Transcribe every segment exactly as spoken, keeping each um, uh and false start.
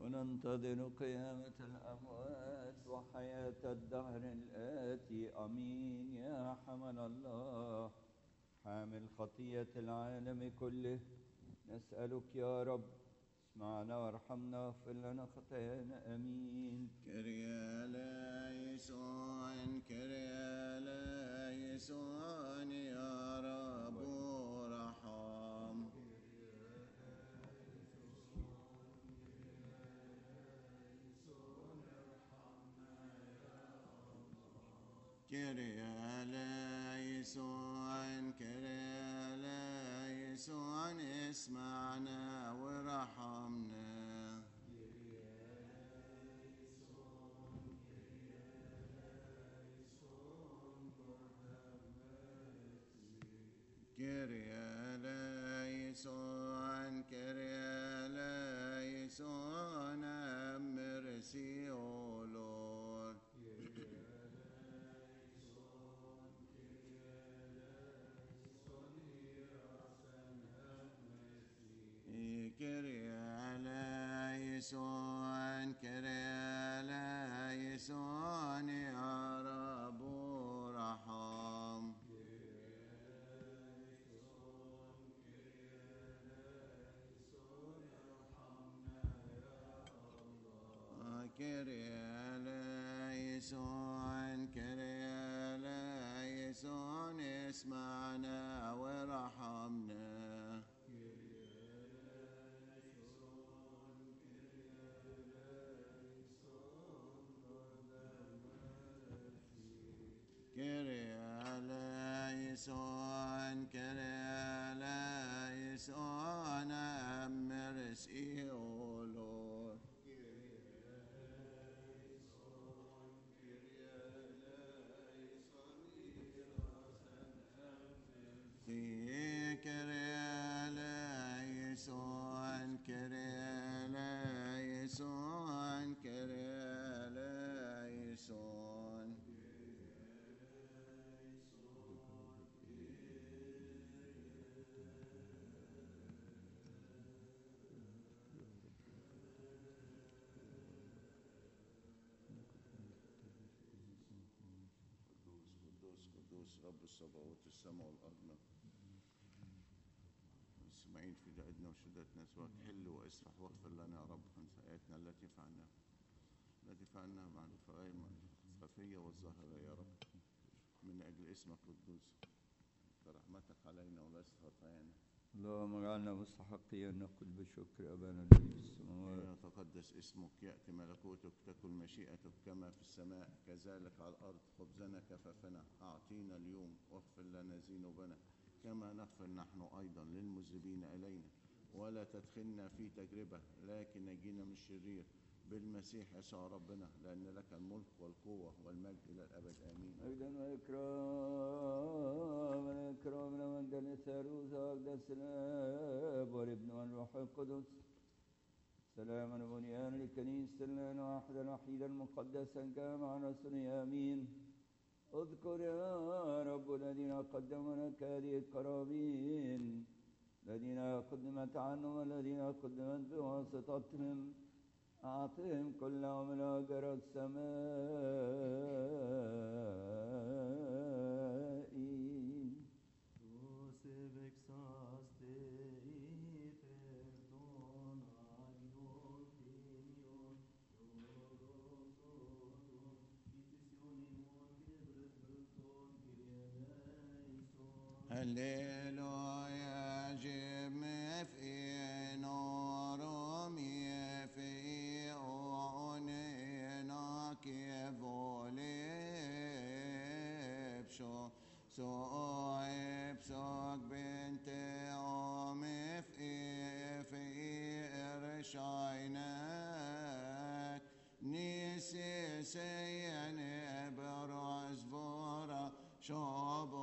وننتظر قيامة الأموات وحياة الدهر الآتي. أمين. يا حمل الله حامل خطية العالم كله، نسألك يا رب اسمعنا وارحمنا واغفر لنا خطايانا. آمين. كريا ليسون كريا ليسون يا رب ارحم. كريا ليسون كريا ليسون اسمعنا وارحمنا. كريا ليسون كريا ليسون mercy, O Lord. كريا ليسون كريا ليسون يا رب ارحم. كريا ليسون كريا ليسون اسمعنا وارحمنا. كريا ليسون كريا ليسون mercy, O Lord. كريا ليسون كريا ليسون كريا ليسون. قدوس قدوس قدوس رب الصباوت السماء والأرض. اسمعين في دقدنا وشدتنا سواك حل واسفح واغفر لنا يا رب عن سيئاتنا التي فعلناها التي فعلناها مع الخفية والظاهرة يا رب، من أجل اسمك القدوس برحمتك علينا وليس خطايانا. اللهم اجعلنا مستحقين أن نقول بشكر أبانا الذي في السماوات. يتقدس اسمك، يأتي ملكوتك، تكن مشيئتك كما في السماء كذلك على الأرض. خبزنا كفافنا أعطينا اليوم، واغفر لنا ذنوبنا كما نغفر نحن أيضا للمذنبين إلينا، ولا تدخلنا في تجربة لكن نجينا من الشرير بالمسيح يسوع ربنا، لأن لك الملك والقوة والمجد إلى الأبد. آمين. مجدا وإكرام الإكرام لمن الثالوث أقدس الآب والابن والروح القدس. سلاما وبنيانا لكنيسة الواحدة الوحيدة المقدسة الجامعة رسولها. آمين. اذكر يا رب الذين قدموا لك هذه القرابين، الذين قدمت عنهم والذين قدمت بواسطتهم، أعطهم كلهم من أجر السماء. هللويا جم في نورم في أونينا كيفولي بشو سوء بسوق بنت أم في في إرشاينك نيسي سيني برز بورا شابو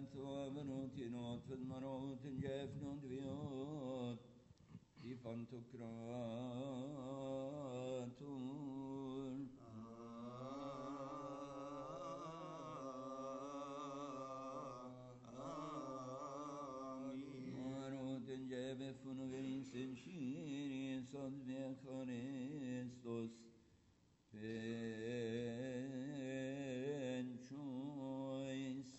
في المروت جافن بيوت في فانتك بشكراتون Marot جاب فنغرين سنشيري صد بخريستوس بن شويس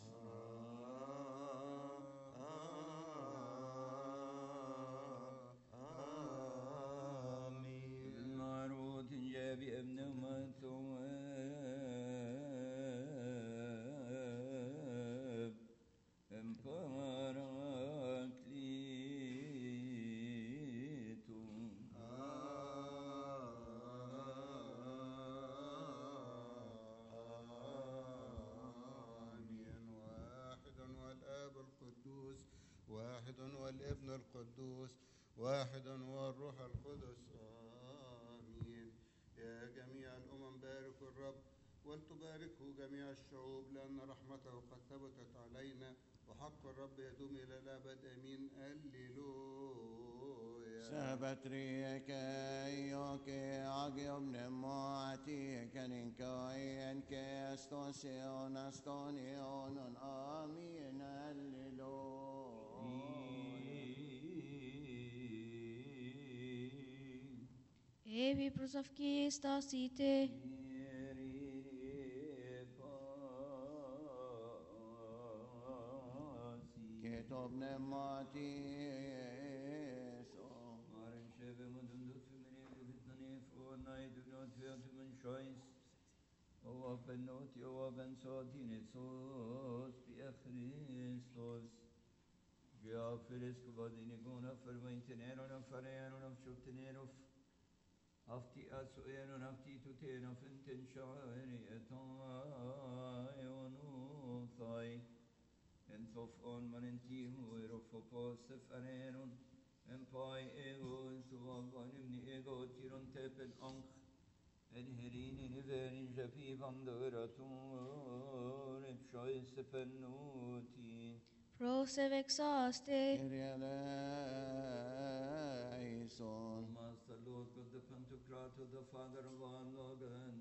Marot جاب ابن مثواب Parakletum آمين. واحد والآب القدوس، واحد والابن القدوس، واحد والروح القدس. آمين. يا جميع الأمم باركوا الرب، ولتباركه جميع الشعوب، لأن رحمته قد ثبتت علينا، وحق الرب يدوم إلى الأبد. آمين. هللويا. Sabatrike yoke agiom nemati kaninkai enke astosion astonionon amin alleluia. Evi prosavki stasite. Ketob nemati so Maren sheve mudun dut femini vitnani for night do not fear to men choice. O open not yo open so din it so be a Christos. Ja filis kvadini gona ferventiner on faren on shuktener of hafti asoen on hafti to ten of intention etai on thai. En tof on manenti huer of opos faren en pai ego en suvagan imni ego tiron tepen ank en herin in verin japi van duratur et choice pennuti Prosevexaste. Kyrie eleison. Master Lord God the Pantocrator the Father of our Lord and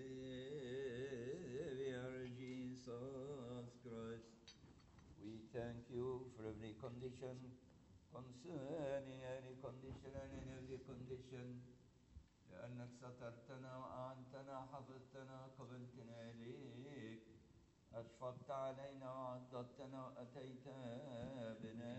Savior Jesus Christ. We thank you for every condition, concerning any condition and in every condition, لأنك سترتنا وأعنتنا حفظتنا قبلتنا إليك أشفقت علينا وعضدتنا وأتيت بنا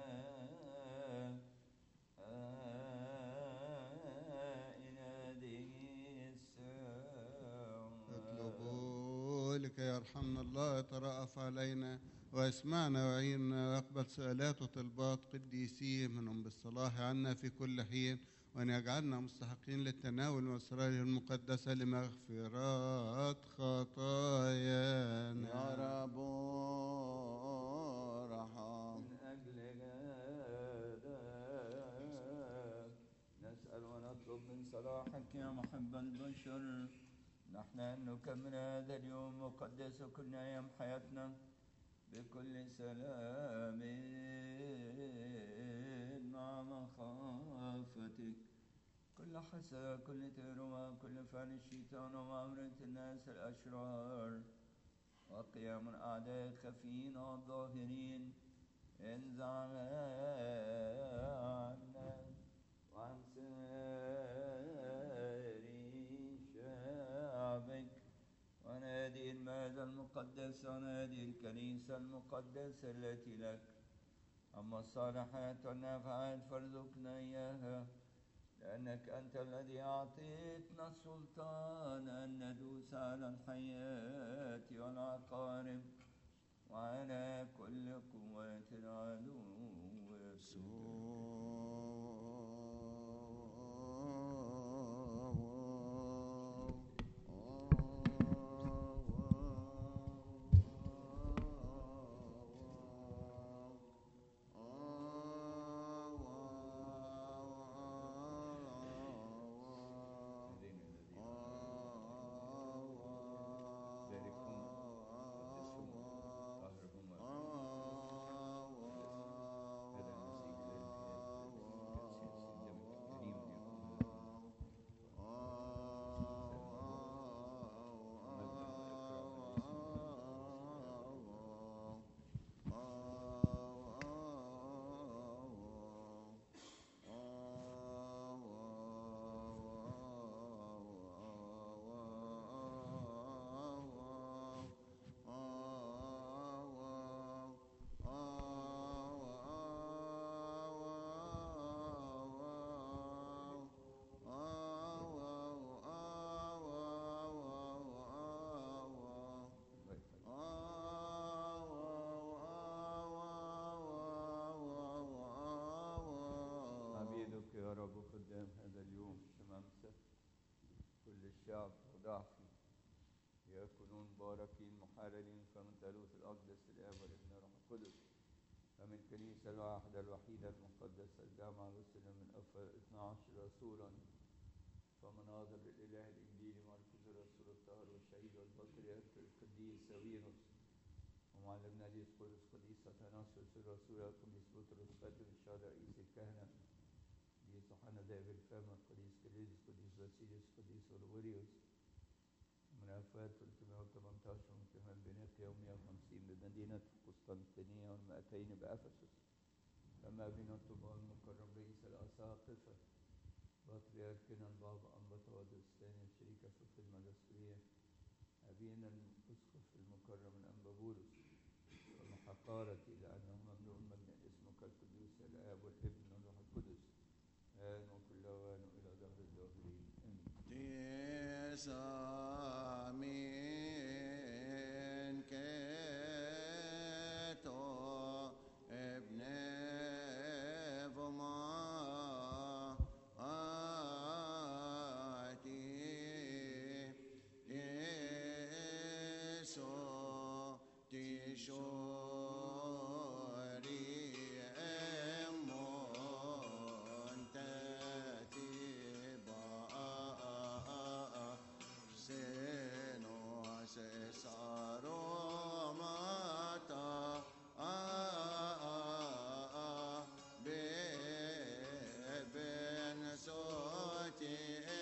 إلى هذه الساعة. اطلبوا لكي يرحمنا الله، يترأف علينا ويسمعنا ويعيننا، ويقبل سؤالات وطلبات قديسيه منهم بالصلاح عنا في كل حين، وأن يجعلنا مستحقين للتناول من أسراره المقدسة لمغفرات خطايانا. يا رب ارحم. من أجل هذا نسأل ونطلب من صلاحك يا محب البشر، نحن أن نكمل هذا اليوم مقدس كل أيام حياتنا بكل سلام مع مخافتك، كل حسد كل تهرمة كل فعل الشيطان ومعاملة الناس الأشرار وقيام الأعداء الخفيين والظاهرين، انزع عنا وعن سائر شعبك ونادي المال المقدس ونادي الكنيسة المقدسة التي لك. أما الصالحات والنافعات فارزقنا إياها، لأنك أنت الذي أعطيتنا السلطان أن ندوس على الحياة والعقارب وعلى كل قوات العدو. الشعب وضعفي يكونون باركين محررين فمن ثالوث الأقدس الآب والابن والروح القدس فمن الكنيسة الواحدة الوحيدة المقدسة الجامعة الرسل من أفضل اثنا عشر رسولا فمناظر الإله الإنجيلي مركز الرسول الطاهر والشهيد والبطريرك القديس ساويرس ومعلمنا ديسقورس قديس أثناسيوس الرسول القديس بطرس خاتم الشهداء رئيس الكهنة قديس يوحنا ذئب الفم القديس كليدس قديس باسيليوس قديس غريغوريوس من الوفاة ثلاثمائة وثمانية عشر من كمان بنقيا ومائة وخمسين بمدينة قسطنطينية والمائتين بأفسس أما بنطبع المكرم رئيس الأساقفة بطريركنا البابا أنبطاوس الثاني الشريكة في الخدمة الرسولية أبينا الأسقف المكرم الأنبا بولس ومحقارتي لأنه مملوء مجد اسمك القدوس الآب والابن والروح القدس آن وكل أوان إلى دهر الداهرين آمين. تسامين كتو ابن فما آتي يسو تشوري أمون تتبع سنو سسارو ماتا بين صوتي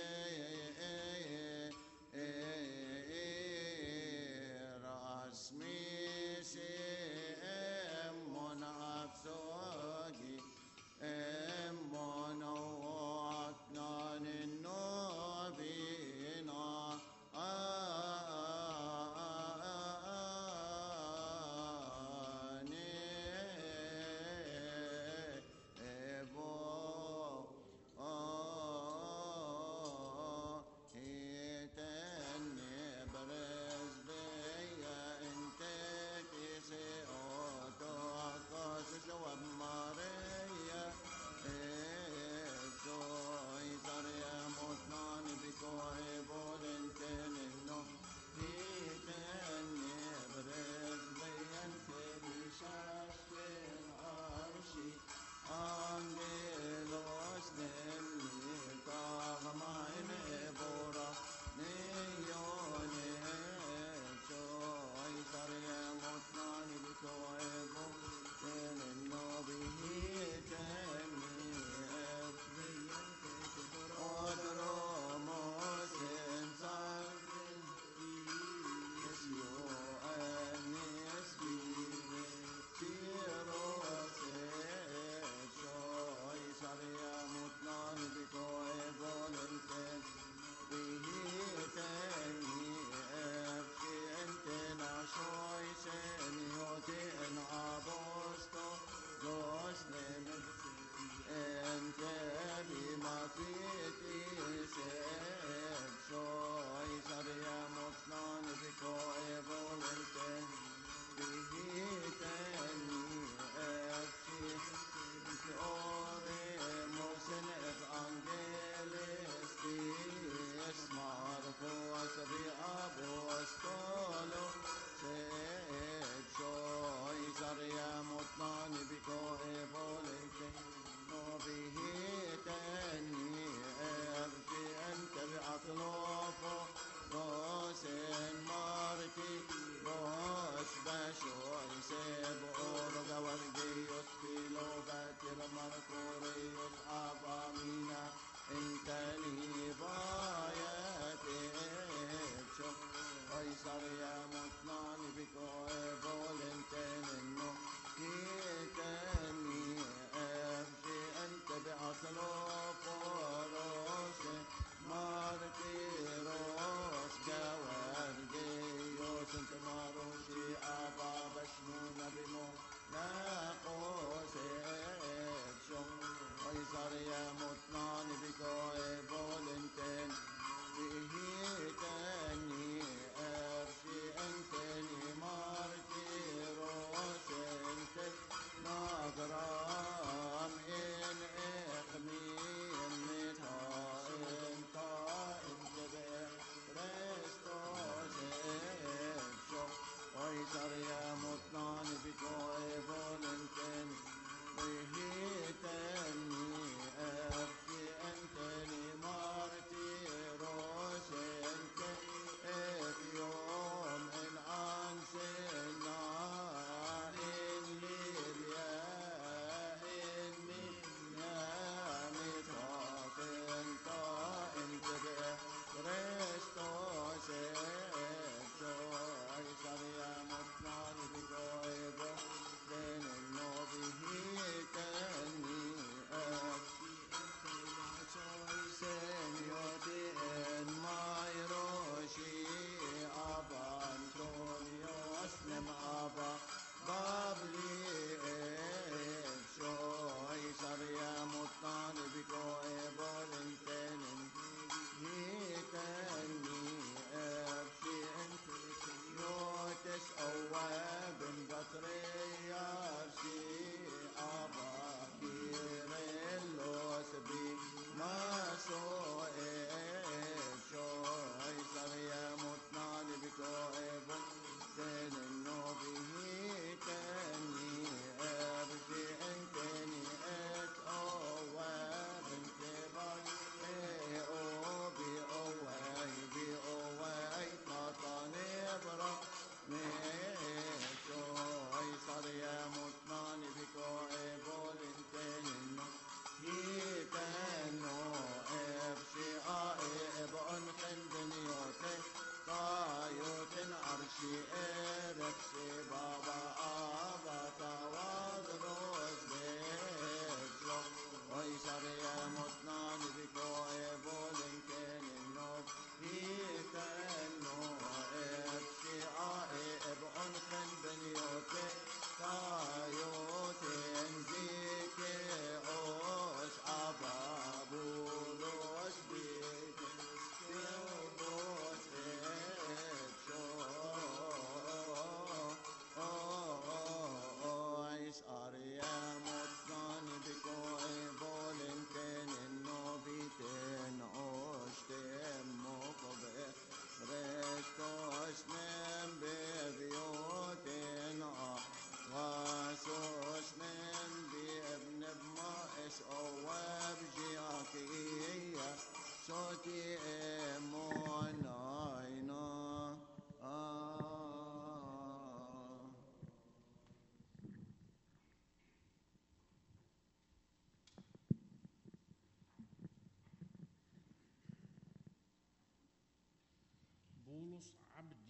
رسمي سيمون عبسوكي امون وعطنان النوبينا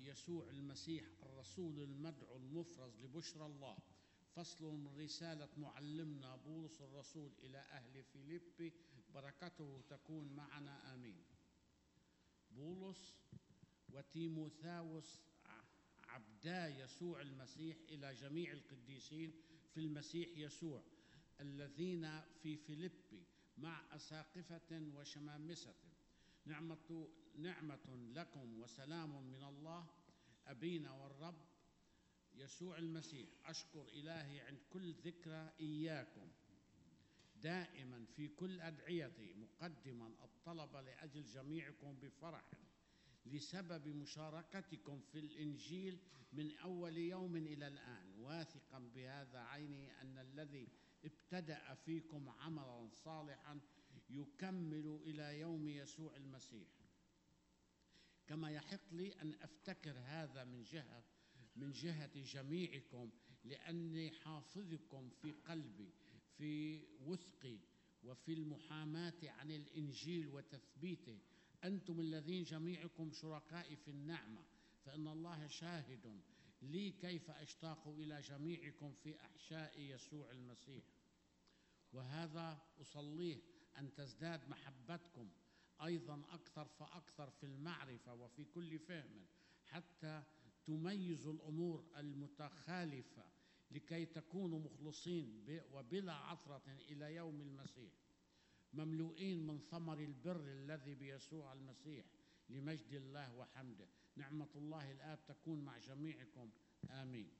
يسوع المسيح الرسول المدعو المفرز لبشرى الله، فصل من رسالة معلمنا بولس الرسول إلى أهل فيليبي، بركته تكون معنا آمين. بولس وتيموثاوس عبدا يسوع المسيح إلى جميع القديسين في المسيح يسوع الذين في فيليبي مع أساقفة وشمامسة، نعمة, نعمة لكم وسلام من الله أبينا والرب يسوع المسيح. أشكر إلهي عند كل ذكرى إياكم دائما في كل أدعيتي، مقدما الطلب لأجل جميعكم بفرح لسبب مشاركتكم في الإنجيل من أول يوم إلى الآن، واثقا بهذا عيني أن الذي ابتدأ فيكم عملا صالحا يكمل إلى يوم يسوع المسيح. كما يحق لي أن أفتكر هذا من جهة من جهة جميعكم، لأني حافظكم في قلبي في وثقي وفي المحاماة عن الإنجيل وتثبيته، أنتم الذين جميعكم شركائي في النعمة، فإن الله شاهد لي كيف أشتاق إلى جميعكم في أحشاء يسوع المسيح. وهذا أصليه أن تزداد محبتكم أيضا أكثر فأكثر في المعرفة وفي كل فهم، حتى تميزوا الأمور المتخالفة، لكي تكونوا مخلصين وبلا عثرة إلى يوم المسيح، مملوئين من ثمر البر الذي بيسوع المسيح لمجد الله وحمده. نعمة الله الآب تكون مع جميعكم آمين.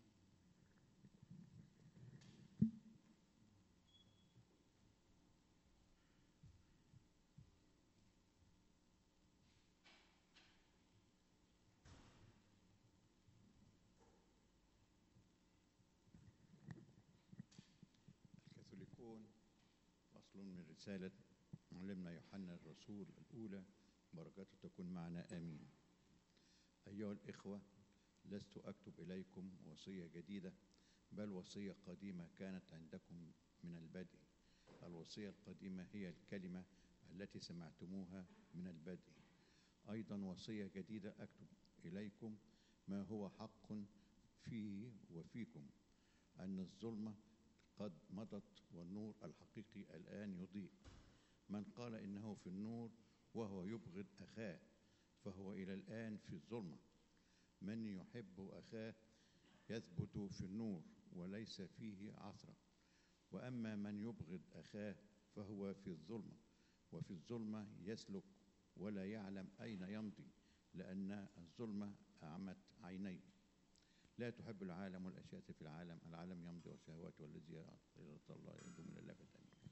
الكاثوليكون فصل من رسالة معلمنا يوحنا الرسول الأولى، بركاته تكون معنا آمين. أيها الإخوة، لست أكتب إليكم وصية جديدة، بل وصية قديمة كانت عندكم من البدء. الوصية القديمة هي الكلمة التي سمعتموها من البدء. أيضا وصية جديدة أكتب إليكم ما هو حق فيه وفيكم، أن الظلمة قد مضت والنور الحقيقي الآن يضيء. من قال إنه في النور وهو يبغض أخاه فهو إلى الآن في الظلمة. من يحب أخاه يثبت في النور وليس فيه عثرة، وأما من يبغض أخاه فهو في الظلمة، وفي الظلمة يسلك ولا يعلم أين يمضي، لأن الظلمة أعمت عينيه. لا تحب العالم والأشياء في العالم، العالم يمضي وشهواته، والذي يرى الله يدوم إلى الأبد.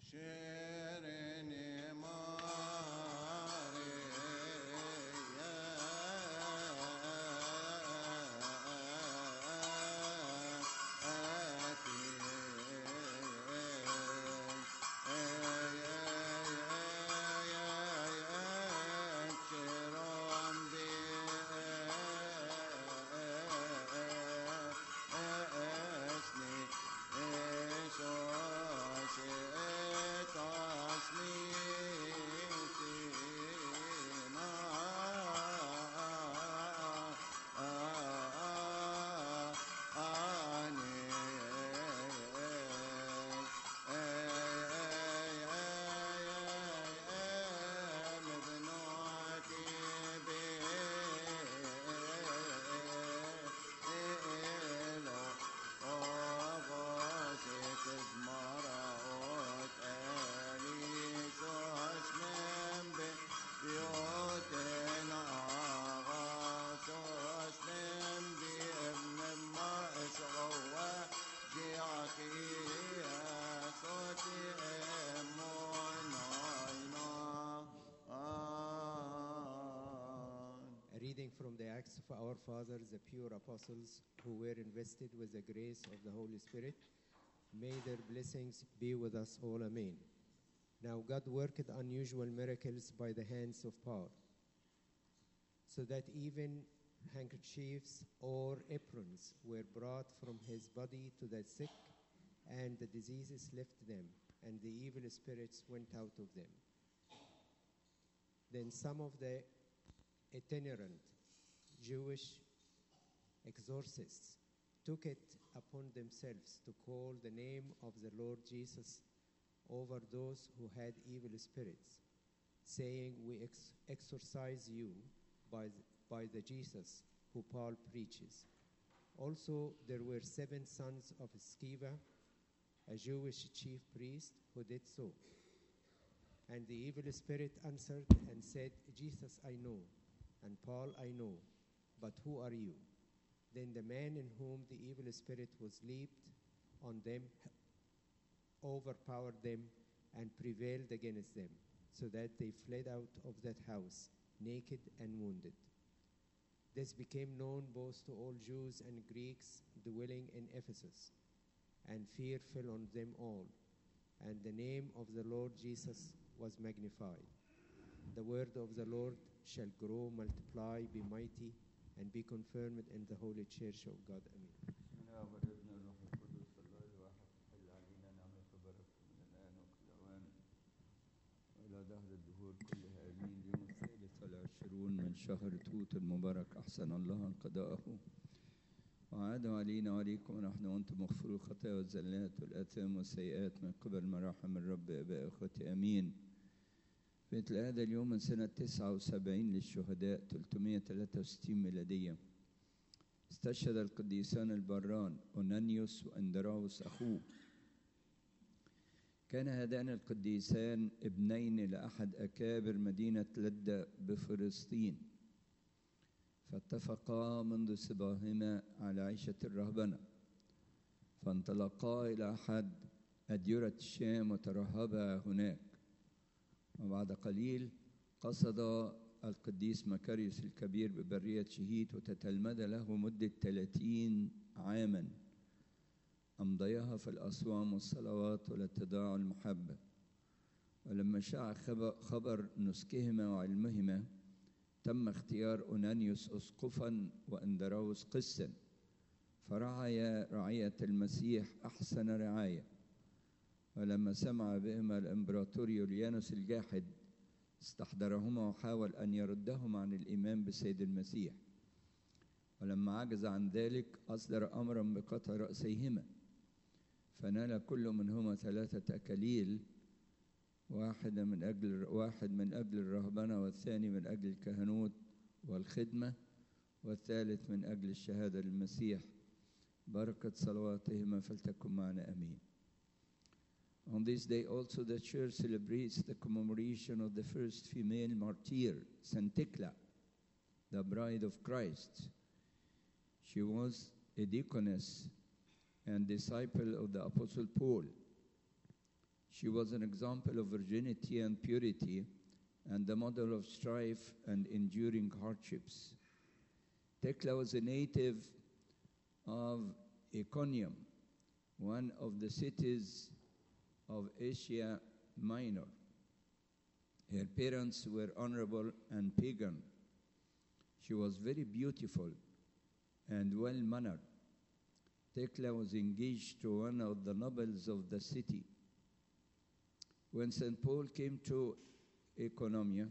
شيرني ماري A reading from the Acts of our Fathers, the pure apostles who were invested with the grace of the Holy Spirit. May their blessings be with us all. Amen. Now God worked unusual miracles by the hands of Paul, so that even handkerchiefs or aprons were brought from his body to the sick, and the diseases left them, and the evil spirits went out of them. Then some of the itinerant Jewish exorcists took it upon themselves to call the name of the Lord Jesus over those who had evil spirits, saying, "We ex- exorcise you by the, by the Jesus who Paul preaches." Also, there were seven sons of Sceva, a Jewish chief priest, who did so. And the evil spirit answered and said, "Jesus I know, and Paul I know, but who are you?" Then the man in whom the evil spirit was leaped on them, overpowered them, and prevailed against them, so that they fled out of that house, naked and wounded. This became known both to all Jews and Greeks dwelling in Ephesus, and fear fell on them all, and the name of the Lord Jesus was magnified. The word of the Lord shall grow, multiply, be mighty, and be confirmed in the holy church of God. Amen. بسم الله والابن والروح القدس الله الواحد تحل علينا نعمة وبركة من الآن وكل أوان وإلى دهر الدهور كلها آمين. اليوم الثالث والعشرون من شهر توت المبارك أحسن الله قضاءه وعاد علينا وعليكم ونحن وأنتم مغفور الخطايا والزلات والآثام والسيئات من قبل مراحم الرب آباء إخوتي آمين. في مثل هذا اليوم من سنة تسعة وسبعين للشهداء ثلاثمائة وثلاثة وستين ميلادية استشهد القديسان البران أونانيوس وأندراوس أخوه. كان هذان القديسان ابنين لأحد أكابر مدينة لدة بفلسطين، فاتفقا منذ صباهما على عيشة الرهبنة، فانطلقا إلى أحد أديرة الشام وترهبا هناك. وبعد قليل قصد القديس مكاريوس الكبير ببرية شهيت وتتلمذ له مدة ثلاثين عاما أمضيها في الأصوام والصلوات والاتضاع والمحبة. ولما شاع خبر نسكهما وعلمهما تم اختيار أونانيوس أسقفا وأندراوس قسا، فرعيا رعية المسيح أحسن رعاية. ولما سمع بهما الإمبراطور يوليانوس الجاحد استحضرهما وحاول أن يردهما عن الإيمان بسيد المسيح. ولما عجز عن ذلك أصدر أمرا بقطع رأسيهما، فنال كل منهما ثلاثة أكاليل، واحد من أجل واحد من أجل الرهبنة، والثاني من أجل الكهنوت والخدمة، والثالث من أجل الشهادة للمسيح. بركة صلواتهما فلتكن معنا آمين. On this day also the church celebrates the commemoration of the first female martyr, Saint Thecla, the bride of Christ. She was a deaconess and disciple of the Apostle Paul. She was an example of virginity and purity and the model of strife and enduring hardships. Thecla was a native of Iconium, one of the cities of Asia Minor. Her parents were honorable and pagan. She was very beautiful and well-mannered. Thecla was engaged to one of the nobles of the city. When Saint Paul came to Iconium,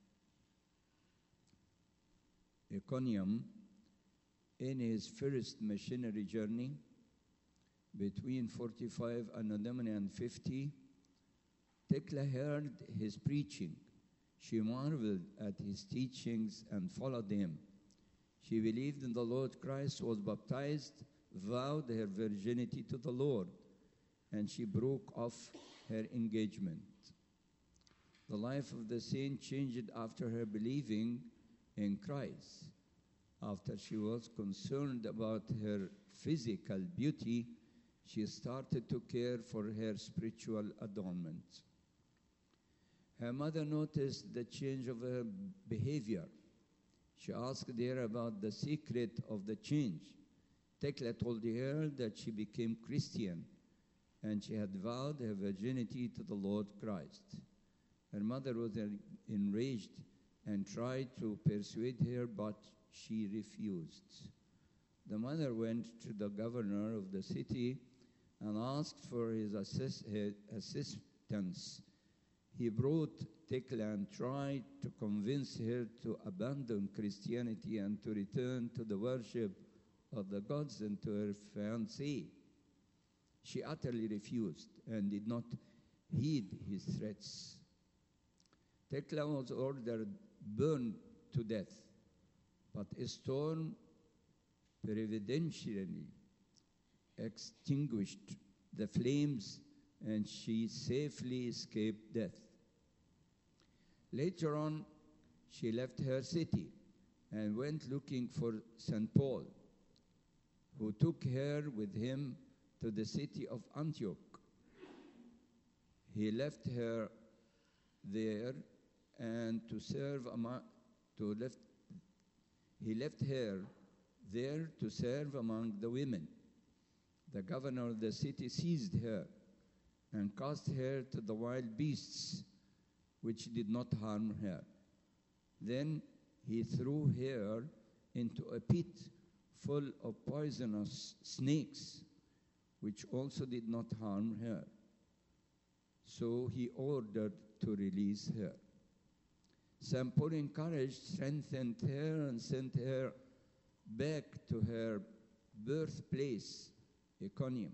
Iconium, in his first missionary journey, between forty-five and fifty, Thecla heard his preaching. She marveled at his teachings and followed him. She believed in the Lord Christ, was baptized, vowed her virginity to the Lord, and she broke off her engagement. The life of the saint changed after her believing in Christ. After she was concerned about her physical beauty, she started to care for her spiritual adornment. Her mother noticed the change of her behavior. She asked her about the secret of the change. Thecla told her that she became Christian and she had vowed her virginity to the Lord Christ. Her mother was enraged and tried to persuade her, but she refused. The mother went to the governor of the city and asked for his assist, his assistance. He brought Thecla and tried to convince her to abandon Christianity and to return to the worship of the gods and to her fiancé. She utterly refused and did not heed his threats. Tekla was ordered burned to death, but a storm providentially extinguished the flames and she safely escaped death. Later on, she left her city and went looking for Saint Paul, who took her with him to the city of Antioch. He left her there and to serve among, to left, he left her there to serve among the women. The governor of the city seized her and cast her to the wild beasts, which did not harm her. Then he threw her into a pit full of poisonous snakes, which also did not harm her. So he ordered to release her. Saint Paul encouraged, strengthened her, and sent her back to her birthplace, Iconium,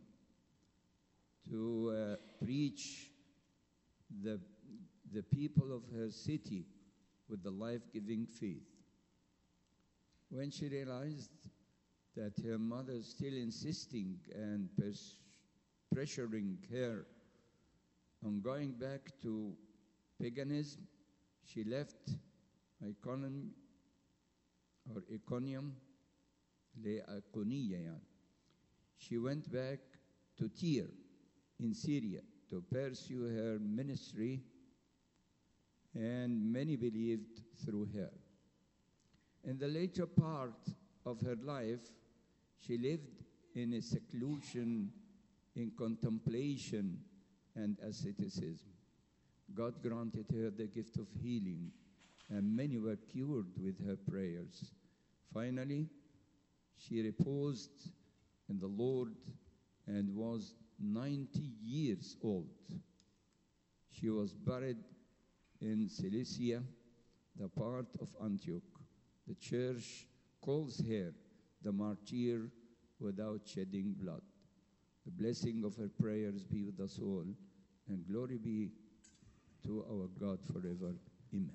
to uh, preach the, the people of her city with the life-giving faith. When she realized that her mother is still insisting and pers- pressuring her on going back to paganism, she left Iconium or Iconium, Le Iconiya yani. She went back to Tyre in Syria to pursue her ministry, and many believed through her. In the later part of her life, she lived in a seclusion, in contemplation and asceticism. God granted her the gift of healing, and many were cured with her prayers. Finally, she reposed in the Lord and was ninety years old. She was buried in Cilicia, the part of Antioch. The church calls her the martyr without shedding blood. The blessing of her prayers be with us all, and glory be to our God forever. Amen.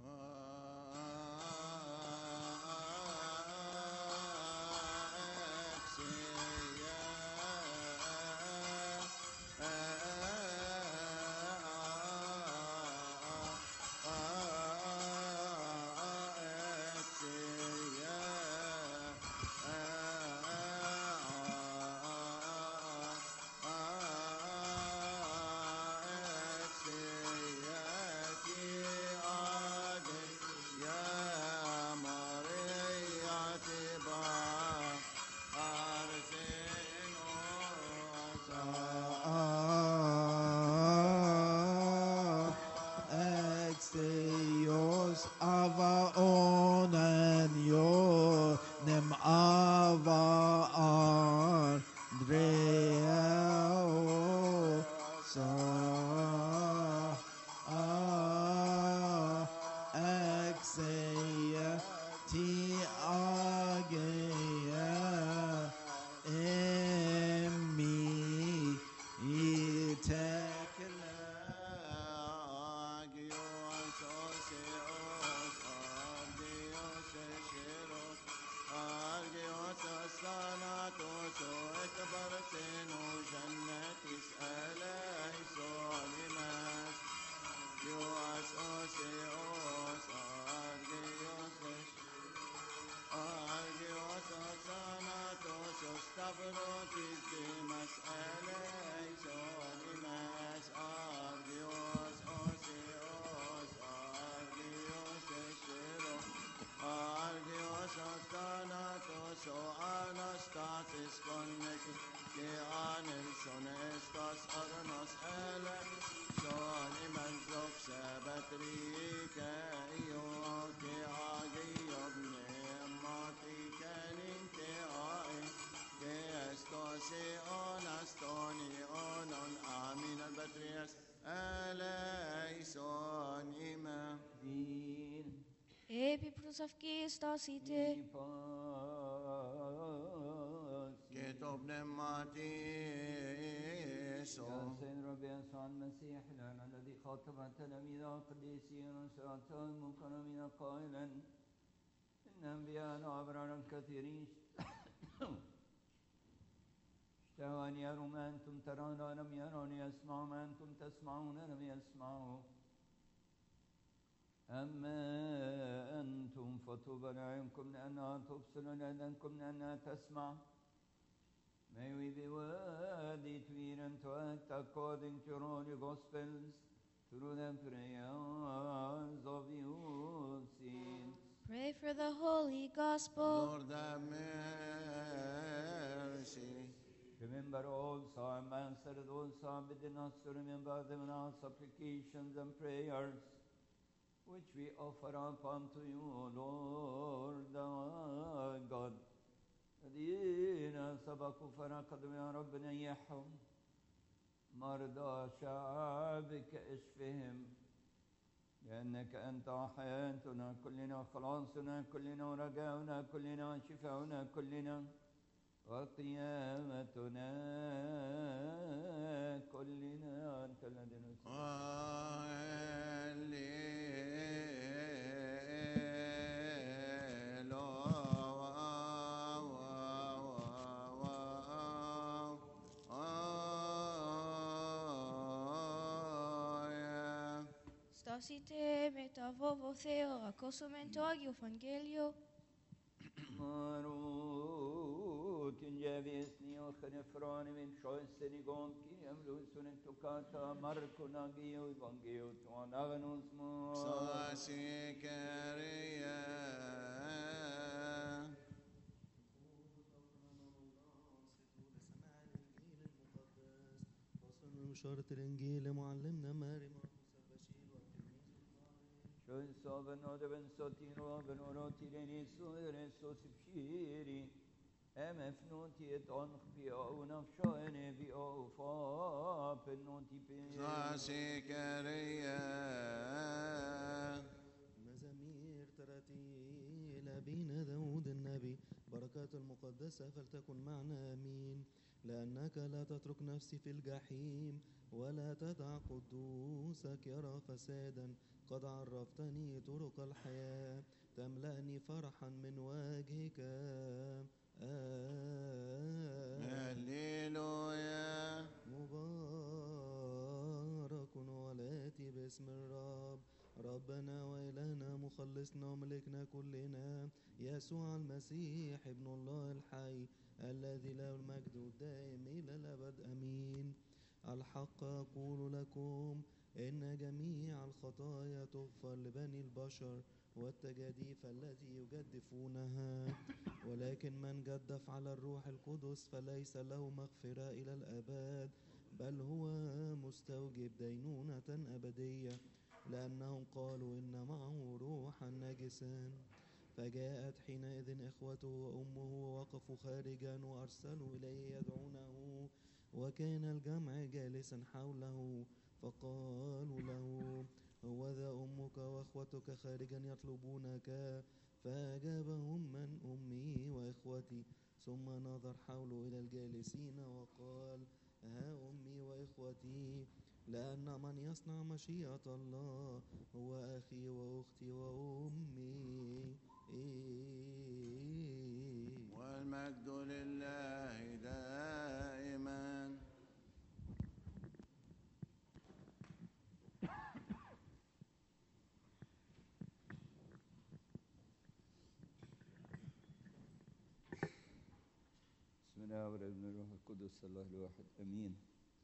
Exeos ava onanio nem ava Andrea sa exeia ti agea emmi itekla Anastasis connected, que anelson estas arnas ele, son imanzok sabatrike, io que agiob nemati canin que ai, que estos on astoni onon amin albatrias, eleison ima. Epi prosavki stasite. Ipa بنماتيسو يا سيد ربي يسوع المسيح الآن الذي خاطب تلاميذ القديسين وسألتهم مكرمين قائلا إن أنبياء أبرار كثيرين اشتهوا أن يروا ما أنتم ترون ولم يروا، يسمعوا ما أنتم تسمعون ولم يسمعوا. أما أنتم فطوبى لأعينكم لأنها تبصر ولأذانكم لأنها تسمع. May we be worthy to hear and to act according to your holy gospels through the prayers of you saints. Pray for the Holy Gospel. Lord have mercy. Remember also our ambassadors, also bidden us to remember them in our supplications and prayers, which we offer up unto you, Lord our God. الذين سبقوا فرقدوا يا رب نيحهم، مرضى شعبك اشفهم، لأنك أنت حياتنا كلنا، خلاصنا كلنا، ورجاؤنا كلنا، وشفاؤنا كلنا، وقيامتنا كلنا. أنت الذي Στάσετε με το βόβο Θεό, ακούσουμε το Άγιο Ευαγγέλιο. Marut in javisni och nefrani min sjösten igång i amlusun en tokata marko nagio evangeo to anaganus mo. Sasikeria. بشارة الإنجيل معلمنا ماري مرقس البشير Schön so ben oder ben so tiro ben oroti reni so ere so sipshiri em efnoti et on bi au nafshane bi au fa penoti pe. Sasikeria. مزامير تراتيل أبينا داود النبي، بركات المقدسة فلتكن معنا آمين. لأنك لا تترك نفسي في الجحيم، ولا تدع قدوسك يرى فسادا. قد عرفتني طرق الحياة، تملأني فرحا من وجهك. هللويا. مبارك والآتي باسم الرب، ربنا وإلهنا مخلصنا وملكنا كلنا، يسوع المسيح ابن الله الحي، الذي له المجد الدائم إلى الأبد آمين. الحق أقول لكم إن جميع الخطايا تغفر لبني البشر والتجاديف التي يجدفونها، ولكن من جدف على الروح القدس فليس له مغفرة إلى الآباد، بل هو مستوجب دينونة أبدية، لأنهم قالوا إن معه روحا نجسا. فجاءت حينئذ إخوته وأمه ووقفوا خارجا وأرسلوا إليه يدعونه، وكان الجمع جالسا حوله، فقالوا له: هوذا أمك وأخوتك خارجا يطلبونك. فأجابهم: من أمي وإخوتي؟ ثم نظر حوله إلى الجالسين وقال: ها أمي وإخوتي، لأن من يصنع مشيئة الله هو أخي وأختي وأمي. والمجد لله دائما. بسم الله والابن والروح القدس الله الواحد امين.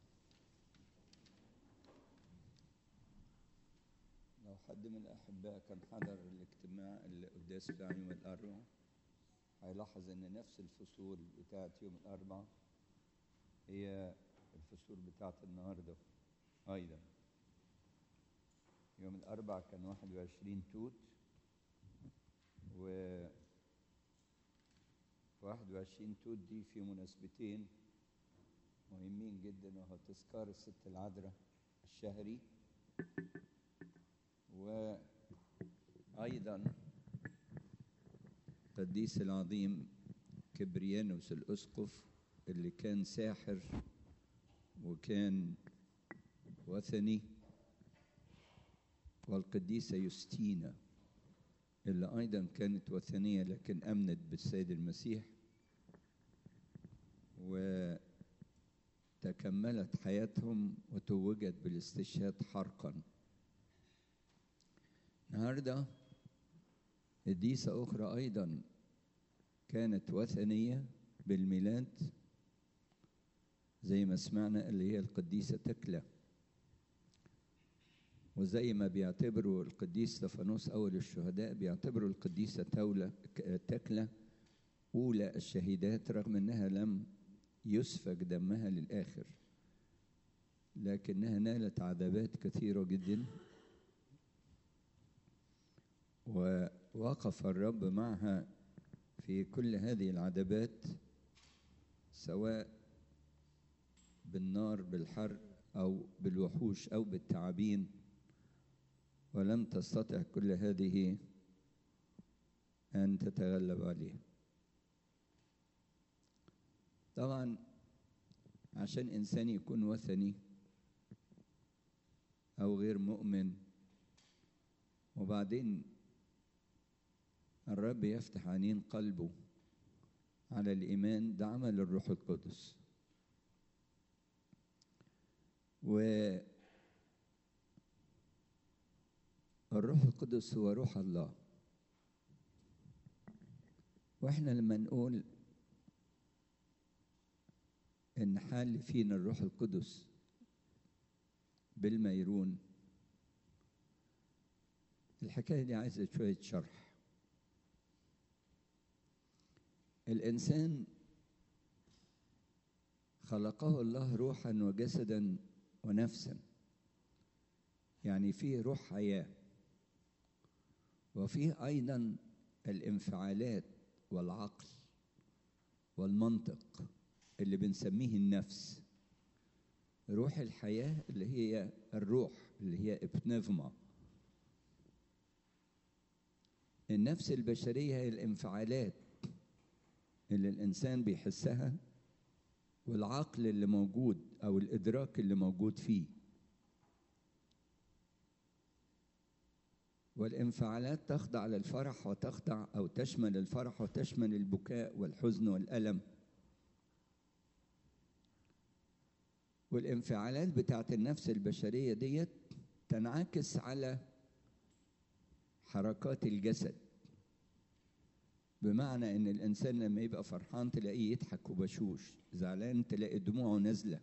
لو حد من الاحباء كان حضر الاجتماع القداس بتاع يوم الاربعاء هيلاحظ ان نفس الفصول بتاعت يوم الاربعاء هي الفصول بتاعت النهارده ايضا. يوم الاربعاء كان واحد وعشرين توت، و واحد وعشرين توت دي في مناسبتين مهمين جدا، وهو تذكار الست العذراء الشهري، وأيضا القديس العظيم كبريانوس الأسقف اللي كان ساحر وكان وثني، والقديسة يوستينا اللي أيضا كانت وثنية لكن آمنت بالسيد المسيح وتكملت حياتهم وتوجت بالاستشهاد حرقا. النهارده قديسة أخرى أيضا كانت وثنية بالميلاد زي ما سمعنا، اللي هي القديسة تكلة. وزي ما بيعتبروا القديس استفانوس أول الشهداء، بيعتبروا القديسة تولة تكلة أولى الشهيدات، رغم أنها لم يسفك دمها للآخر، لكنها نالت عذابات كثيرة جدا، ووقف الرب معها في كل هذه العذابات، سواء بالنار بالحرق أو بالوحوش أو بالتعابين، ولم تستطع كل هذه أن تتغلب عليها. طبعا عشان إنسان يكون وثني أو غير مؤمن وبعدين الرب يفتح عينين قلبه على الإيمان، ده عمل الروح القدس. والروح القدس هو روح الله. واحنا لما نقول ان حال فينا الروح القدس بالميرون، الحكايه دي عايزه شويه شرح. الانسان خلقه الله روحا وجسدا ونفسا، يعني فيه روح حياه، وفيه ايضا الانفعالات والعقل والمنطق اللي بنسميه النفس. روح الحياه اللي هي الروح اللي هي ابنفما. النفس البشريه هي الانفعالات اللي الانسان بيحسها، والعقل اللي موجود او الادراك اللي موجود فيه. والانفعالات تخضع للفرح وتخضع او تشمل الفرح وتشمل البكاء والحزن والالم. والانفعالات بتاعت النفس البشريه ديت تنعكس على حركات الجسد، بمعنى ان الانسان لما يبقى فرحان تلاقيه يضحك وبشوش، زعلان تلاقي دموعه نازله،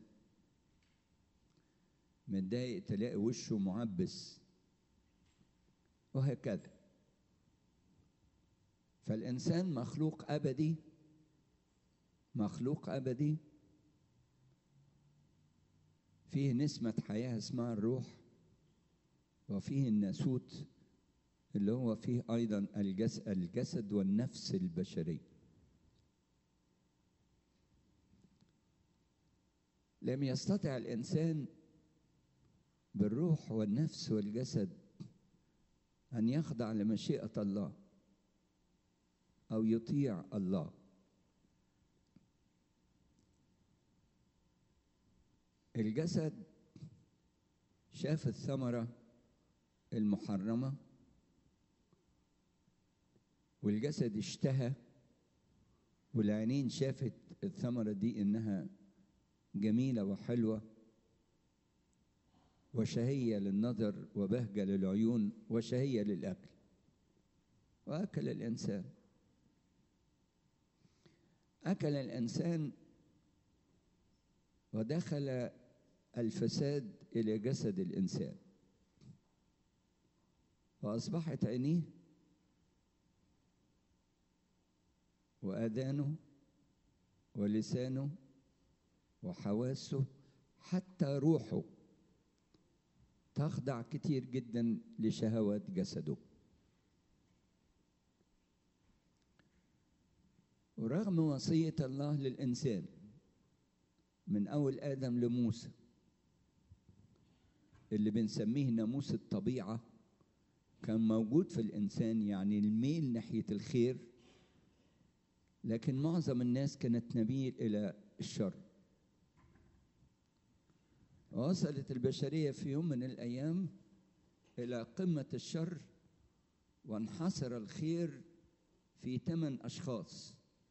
متضايق تلاقي وشه معبس، وهكذا. فالانسان مخلوق ابدي، مخلوق ابدي فيه نسمة حياة اسمها الروح، وفيه الناسوت اللي هو فيه أيضا الجسد, الجسد والنفس البشري. لم يستطع الإنسان بالروح والنفس والجسد أن يخضع لمشيئة الله أو يطيع الله. الجسد شاف الثمرة المحرمة، والجسد اشتهى، والعينين شافت الثمرة دي إنها جميلة وحلوة وشهية للنظر وبهجة للعيون وشهية للأكل، وأكل الإنسان. أكل الإنسان ودخل الفساد إلى جسد الإنسان، وأصبحت عينيه وآذانه ولسانه وحواسه حتى روحه تخضع كتير جدا لشهوات جسده. ورغم وصية الله للإنسان من أول آدم لموسى اللي بنسميه ناموس الطبيعة، كان موجود في الإنسان، يعني الميل ناحية الخير، لكن معظم الناس كانت تميل إلى الشر. وصلت البشرية في يوم من الأيام إلى قمة الشر، وانحصر الخير في ثمان أشخاص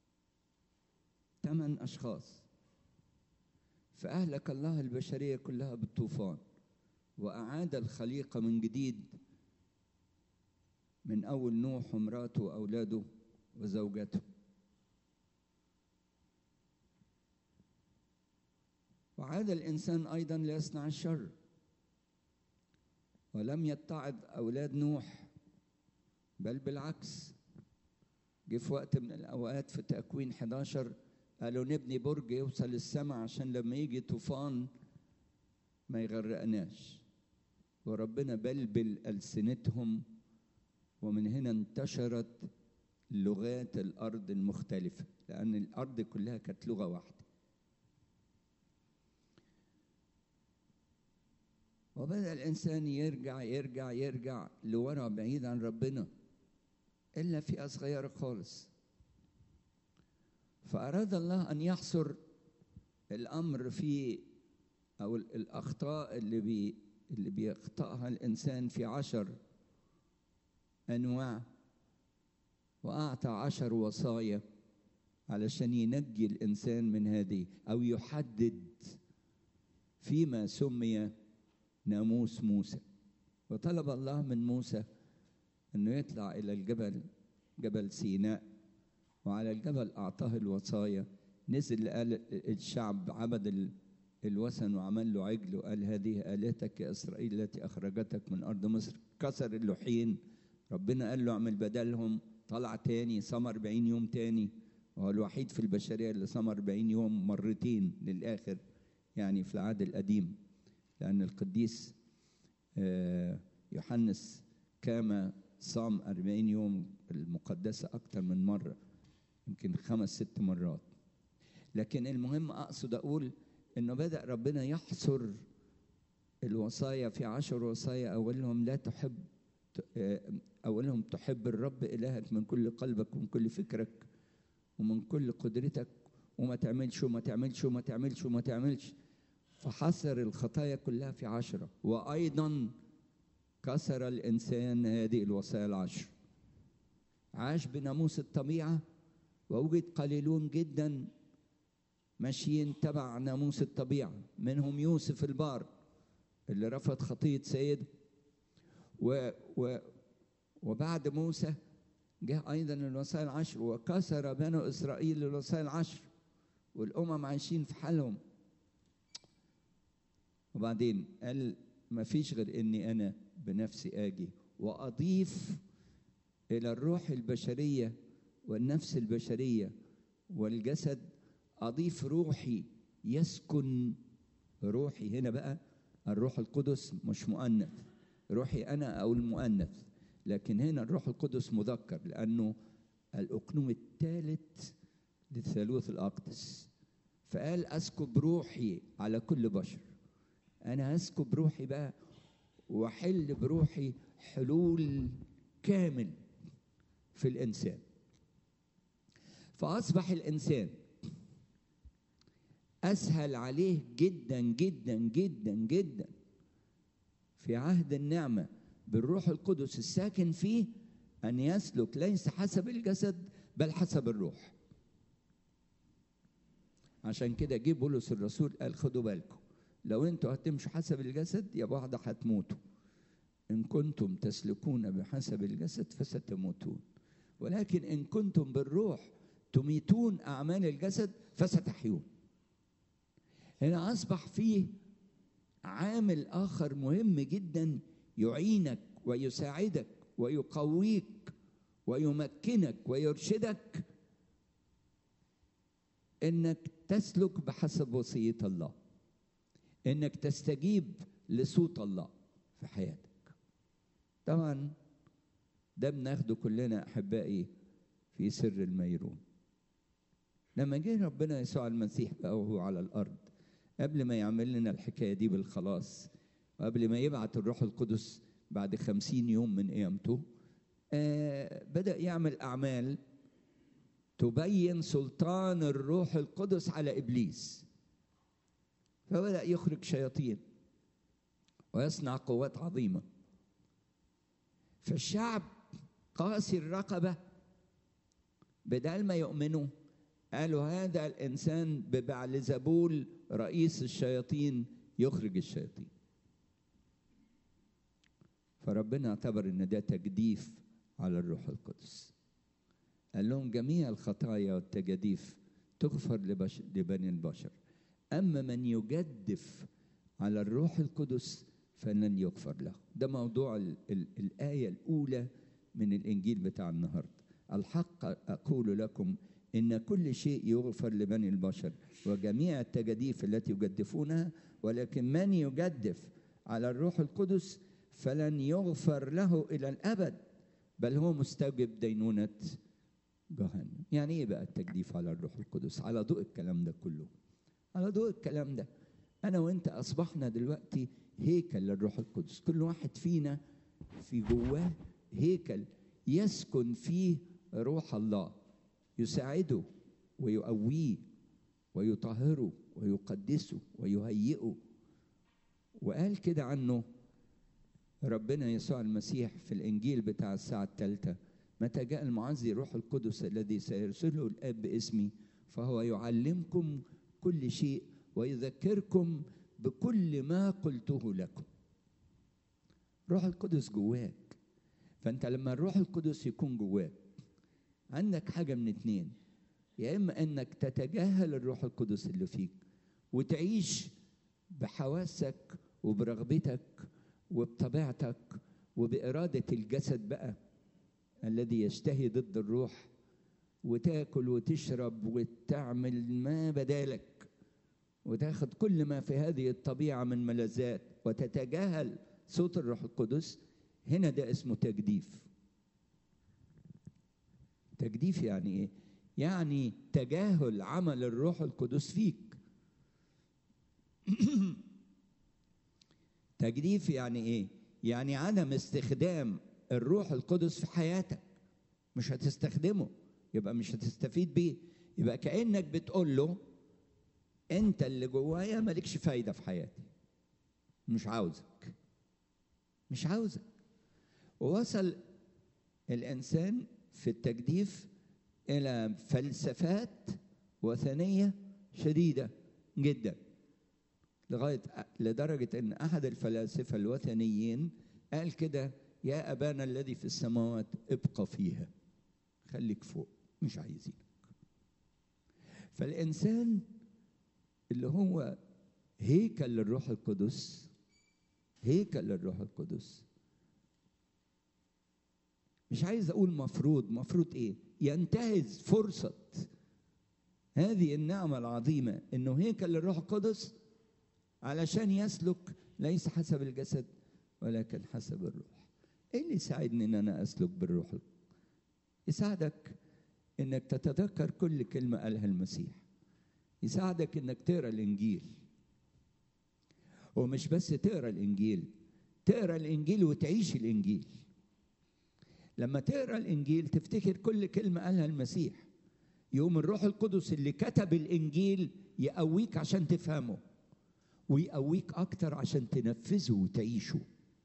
ثمان أشخاص فأهلك الله البشرية كلها بالطوفان، وأعاد الخليقة من جديد، من أول نوح ومراته وأولاده وزوجته. وعاد الإنسان أيضا ليصنع الشر، ولم يتعظ أولاد نوح، بل بالعكس. جه في وقت من الأوقات في تكوين إحدى عشر قالوا نبني برج يوصل السماء عشان لما يجي طوفان ما يغرقناش، وربنا بلبل ألسنتهم، ومن هنا انتشرت لغات الأرض المختلفة، لأن الأرض كلها كانت لغة واحدة. وبدأ الإنسان يرجع يرجع يرجع لورا بعيد عن ربنا، إلا فئة صغيرة خالص. فأراد الله أن يحصر الأمر في أو الأخطاء اللي بي اللي بيخطئها الإنسان في عشر أنواع، وأعطى عشر وصايا علشان ينجي الإنسان من هذه، أو يحدد فيما سمي ناموس موسى. وطلب الله من موسى أنه يطلع إلى الجبل، جبل سيناء، وعلى الجبل أعطاه الوصايا. نزل قال الشعب عبد الوثن وعمل له عجل، وقال هذه آلهتك يا إسرائيل التي أخرجتك من أرض مصر. كسر اللوحين، ربنا قال له اعمل بدلهم. طلع تاني صام أربعين يوم تاني، وهو الوحيد في البشرية اللي صام أربعين يوم مرتين للآخر، يعني في العهد القديم، لأن القديس يوحنس كما صام أربعين يوم المقدسة أكتر من مرة، يمكن خمس ست مرات. لكن المهم أقصد أقول إنه بدأ ربنا يحصر الوصايا في عشر وصايا. أولهم لا تحب أولهم تحب الرب إلهك من كل قلبك ومن كل فكرك ومن كل قدرتك، وما تعملش وما تعملش وما تعملش وما تعملش. فحصر الخطايا كلها في عشرة. وأيضا كسر الإنسان هذه الوصايا العشر، عاش بناموس الطبيعة، ووجد قليلون جدا ماشيين تبع ناموس الطبيعة، منهم يوسف البار اللي رفض خطية سيده. و و وبعد موسى جاء أيضا الوصايا العشر، وكسر بنو إسرائيل الوصايا العشر، والأمم عايشين في حالهم. وبعدين قال ما فيش غير إني أنا بنفسي آجي وأضيف إلى الروح البشرية والنفس البشرية والجسد، أضيف روحي يسكن. روحي هنا بقى الروح القدس مش مؤنث، روحي أنا أو المؤنث، لكن هنا الروح القدس مذكر، لأنه الأقنوم الثالث للثالوث الأقدس. فقال أسكب روحي على كل بشر. أنا أسكب روحي بقى وحل بروحي حلول كامل في الإنسان. فأصبح الإنسان أسهل عليه جدا جدا جدا جدا في عهد النعمة بالروح القدس الساكن فيه أن يسلك ليس حسب الجسد بل حسب الروح. عشان كده جه بولس الرسول قال خدوا بالكم، لو انتوا هتمشوا حسب الجسد يا بعض هتموتوا، إن كنتم تسلكون بحسب الجسد فستموتون، ولكن إن كنتم بالروح تميتون أعمال الجسد فستحيون. هنا أصبح فيه عامل آخر مهم جدا يعينك ويساعدك ويقويك ويمكنك ويرشدك، إنك تسلك بحسب وصية الله، إنك تستجيب لصوت الله في حياتك. طبعا ده بناخده كلنا أحبائي في سر الميرون. لما جه ربنا يسوع المسيح بقى وهو على الأرض، قبل ما يعمل لنا الحكاية دي بالخلاص، وقبل ما يبعت الروح القدس بعد خمسين يوم من قيامته، آه بدأ يعمل أعمال تبين سلطان الروح القدس على إبليس، فبدأ يخرج شياطين ويصنع قوات عظيمة. فالشعب قاسي الرقبة بدل ما يؤمنوا قالوا هذا الإنسان ببعلزبول رئيس الشياطين يخرج الشياطين. فربنا اعتبر ان ده تجديف على الروح القدس. قال لهم جميع الخطايا والتجاديف تغفر لبش... لبني البشر، أما من يجدف على الروح القدس فلن يغفر له. ده موضوع ال... ال... الآية الأولى من الإنجيل بتاع النهاردة. الحق أقول لكم إن كل شيء يغفر لبني البشر وجميع التجاديف التي يجدفونها، ولكن من يجدف على الروح القدس فلن يغفر له إلى الأبد، بل هو مستوجب دينونة جهنم. يعني إيه بقى التجديف على الروح القدس؟ على ضوء الكلام ده كله، على ضوء الكلام ده أنا وإنت أصبحنا دلوقتي هيكل للروح القدس. كل واحد فينا في جواه هيكل يسكن فيه روح الله، يساعده ويقويه ويطهره ويقدسه ويهيئه. وقال كده عنه ربنا يسوع المسيح في الإنجيل بتاع الساعة الثالثة: متى جاء المعزي روح القدس الذي سيرسله الآب باسمي فهو يعلمكم كل شيء ويذكركم بكل ما قلته لكم. روح القدس جواك. فأنت لما الروح القدس يكون جواك عندك حاجة من اتنين: يا إما أنك تتجاهل الروح القدس اللي فيك وتعيش بحواسك وبرغبتك وبطبيعتك وبإرادة الجسد بقى الذي يشتهي ضد الروح، وتاكل وتشرب وتعمل ما بدالك وتاخد كل ما في هذه الطبيعة من ملذات وتتجاهل صوت الروح القدس. هنا ده اسمه تجديف. تجديف يعني ايه؟ يعني تجاهل عمل الروح القدس فيك. تجديف يعني ايه؟ يعني عدم استخدام الروح القدس في حياتك. مش هتستخدمه يبقى مش هتستفيد بيه، يبقى كأنك بتقول له انت اللي جوايا مالكش فايدة في حياتي، مش عاوزك مش عاوزك. ووصل الإنسان في التجديف إلى فلسفات وثنية شديدة جدا، لغاية لدرجة أن أحد الفلاسفة الوثنيين قال كده: يا أبانا الذي في السماوات ابقى فيها، خليك فوق، مش عايزينك. فالإنسان اللي هو هيكل للروح القدس، هيكل للروح القدس، مش عايز أقول مفروض، مفروض إيه؟ ينتهز فرصة هذه النعمة العظيمة إنه هيكل للروح القدس علشان يسلك ليس حسب الجسد ولكن حسب الروح. إيه اللي يساعدني إن أنا أسلك بالروح؟ يساعدك إنك تتذكر كل كلمة قالها المسيح، يساعدك إنك تقرأ الإنجيل، ومش بس تقرأ الإنجيل، تقرأ الإنجيل وتعيش الإنجيل. لما تقرأ الإنجيل تفتكر كل كلمة قالها المسيح، يقوم الروح القدس اللي كتب الإنجيل يقويك عشان تفهمه، ويقويك أكتر عشان تنفذه وتعيشه.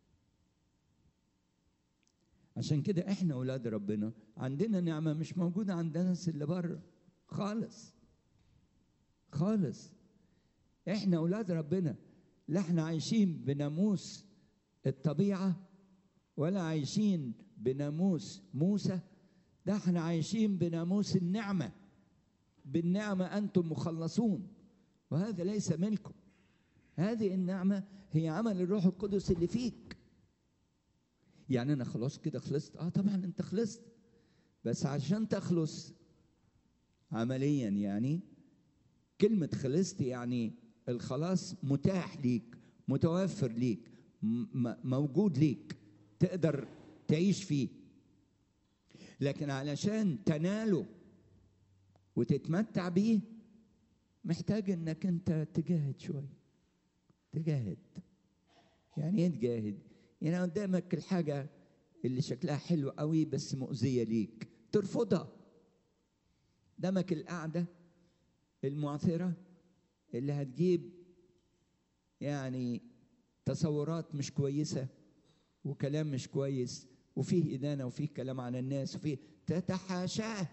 عشان كده إحنا أولاد ربنا عندنا نعمة مش موجودة عند الناس اللي بره خالص خالص. إحنا أولاد ربنا، لا إحنا عايشين بناموس الطبيعة ولا عايشين بناموس موسى، ده إحنا عايشين بناموس النعمة. بالنعمة أنتم مخلصون، وهذا ليس منكم. هذه النعمة هي عمل الروح القدس اللي فيك. يعني أنا خلاص كده خلصت؟ آه طبعا أنت خلصت، بس عشان تخلص عمليا، يعني كلمة خلصت يعني الخلاص متاح ليك، متوفر ليك، موجود ليك، تقدر تعيش فيه. لكن علشان تناله وتتمتع بيه محتاج انك انت تجاهد شوية. تجاهد يعني ايه تجاهد؟ يعني قدامك الحاجة اللي شكلها حلو قوي بس مؤذية ليك، ترفضها قدامك القعدة المعثرة اللي هتجيب يعني تصورات مش كويسة وكلام مش كويس وفيه إدانة وفيه كلام عن الناس وفيه تتحاشاه.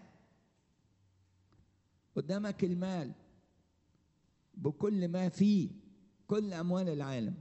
قدامك المال بكل ما فيه، كل أموال العالم.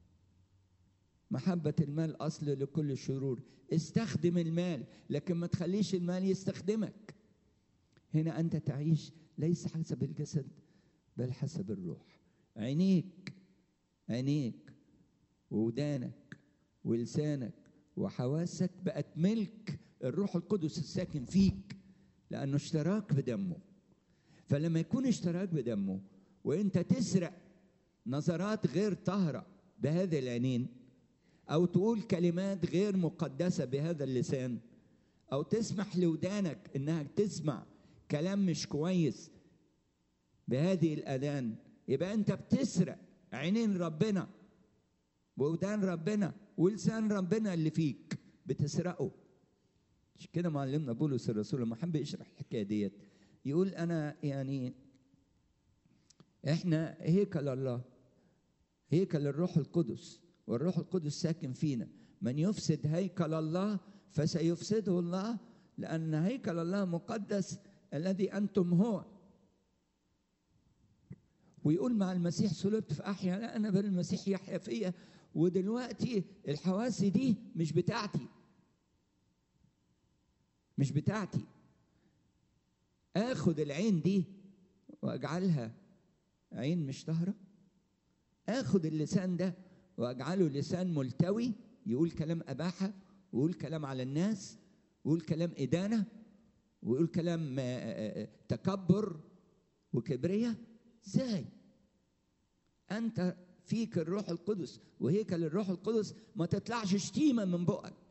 محبة المال أصل لكل الشرور. استخدم المال لكن ما تخليش المال يستخدمك. هنا أنت تعيش ليس حسب الجسد بل حسب الروح. عينيك عينيك وودانك ولسانك وحواسك بقت ملك الروح القدس الساكن فيك، لأنه اشتراك بدمه. فلما يكون اشتراك بدمه وانت تسرق نظرات غير طاهرة بهذه العينين، أو تقول كلمات غير مقدسة بهذا اللسان، أو تسمح لودانك إنها تسمع كلام مش كويس بهذه الأذان، يبقى أنت بتسرق عينين ربنا وودان ربنا ولسان ربنا اللي فيك، بتسرقه. مش كده معلمنا بولس الرسول لما حب يشرح الحكاية ديت يقول أنا يعني إحنا هيكل الله، هيكل الروح القدس، والروح القدس ساكن فينا. من يفسد هيكل الله فسيفسده الله، لأن هيكل الله مقدس الذي أنتم هو. ويقول مع المسيح صلبت فأحيا، لا أنا بل المسيح يحيا فيا. ودلوقتي الحواس دي مش بتاعتي، مش بتاعتي. آخد العين دي وأجعلها عين مش طاهرة، آخد اللسان ده وأجعله لسان ملتوي يقول كلام أباحة ويقول كلام على الناس ويقول كلام إدانة ويقول كلام تكبر وكبرية. إزاي؟ أنت فيك الروح القدس وهيكل الروح القدس، ما تطلعش شتيمة من بقك.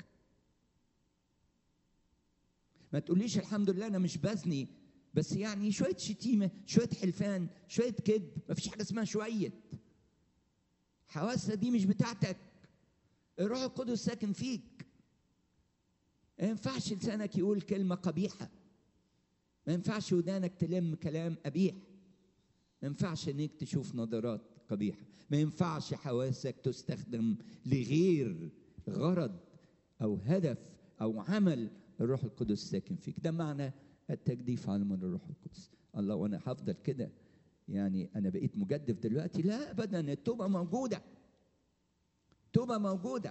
ما تقوليش الحمد لله أنا مش بزني، بس يعني شوية شتيمة، شوية حلفان، شوية كذب. ما فيش حاجة اسمها شوية. حواسك دي مش بتاعتك، الروح القدس ساكن فيك. ما ينفعش لسانك يقول كلمة قبيحة، ما ينفعش ودانك تلم كلام قبيح، ما ينفعش انك تشوف نظرات قبيحة، ما ينفعش حواسك تستخدم لغير غرض أو هدف أو عمل الروح القدس ساكن فيك. ده معنى التجديف على من الروح القدس. الله وأنا هفضل كده يعني أنا بقيت مجدف دلوقتي؟ لا أبدا. التوبة موجودة، التوبة موجودة.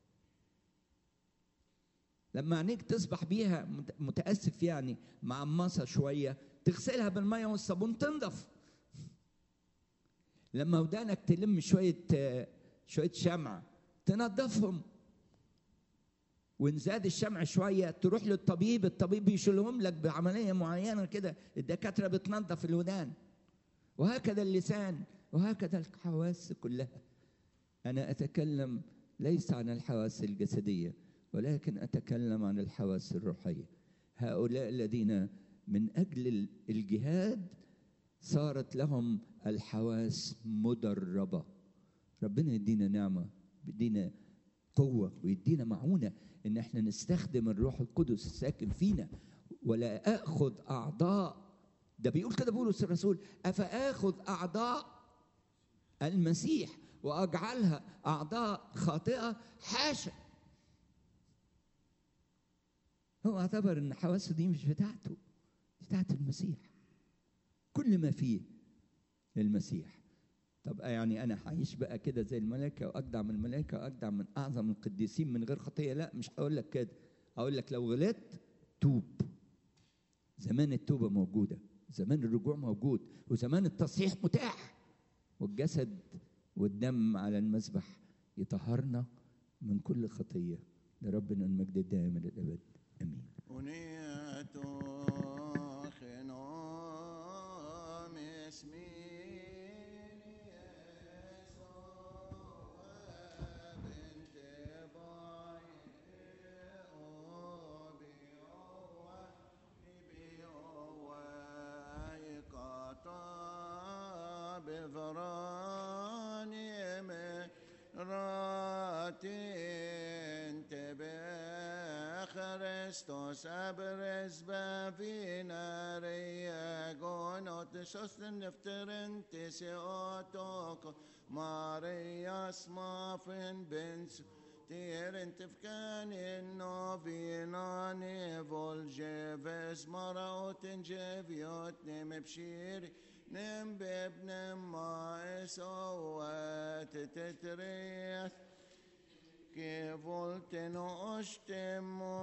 لما عينيك تصبح بيها متأسف يعني معمصة شوية، تغسلها بالمية والصابون تنضف. لما ودانك تلم شوية شوية شمع تنظفهم، وإن زاد الشمع شوية تروح للطبيب، الطبيب يشيلهم لك بعملية معينة كده. الدكاترة بتنظف الودان، وهكذا اللسان، وهكذا الحواس كلها. أنا أتكلم ليس عن الحواس الجسدية ولكن أتكلم عن الحواس الروحية. هؤلاء الذين من أجل الجهاد صارت لهم الحواس مدربة. ربنا يدينا نعمة، يدينا قوة، ويدينا معونة إن احنا نستخدم الروح القدس الساكن فينا. ولا أخذ أعضاء، ده بيقول كده بولس الرسول، أفأخذ أعضاء المسيح وأجعلها أعضاء خاطئة؟ حاشا. هو اعتبر إن حواسه دي مش بتاعته، بتاعت المسيح. كل ما فيه المسيح. طب يعني أنا هعيش بقى كده زي الملائكة وأجدع من الملائكة وأجدع من أعظم القديسين من غير خطية؟ لا، مش هقول لك كده. هقول لك لو غلطت توب. زمان التوبة موجودة، زمان الرجوع موجود، وزمان التصحيح متاح، والجسد والدم على المذبح يطهرنا من كل خطية. لربنا المجد الدائم إلى الأبد. آمين. راتين تبخر Kristus abres bevina reagonot shosten nefterentes otoko Maria smafen bens Tirent fkan novina nevoljeves maraoten jeviot nemepshiri nem bebnem maesowat tetreth que volteno ostem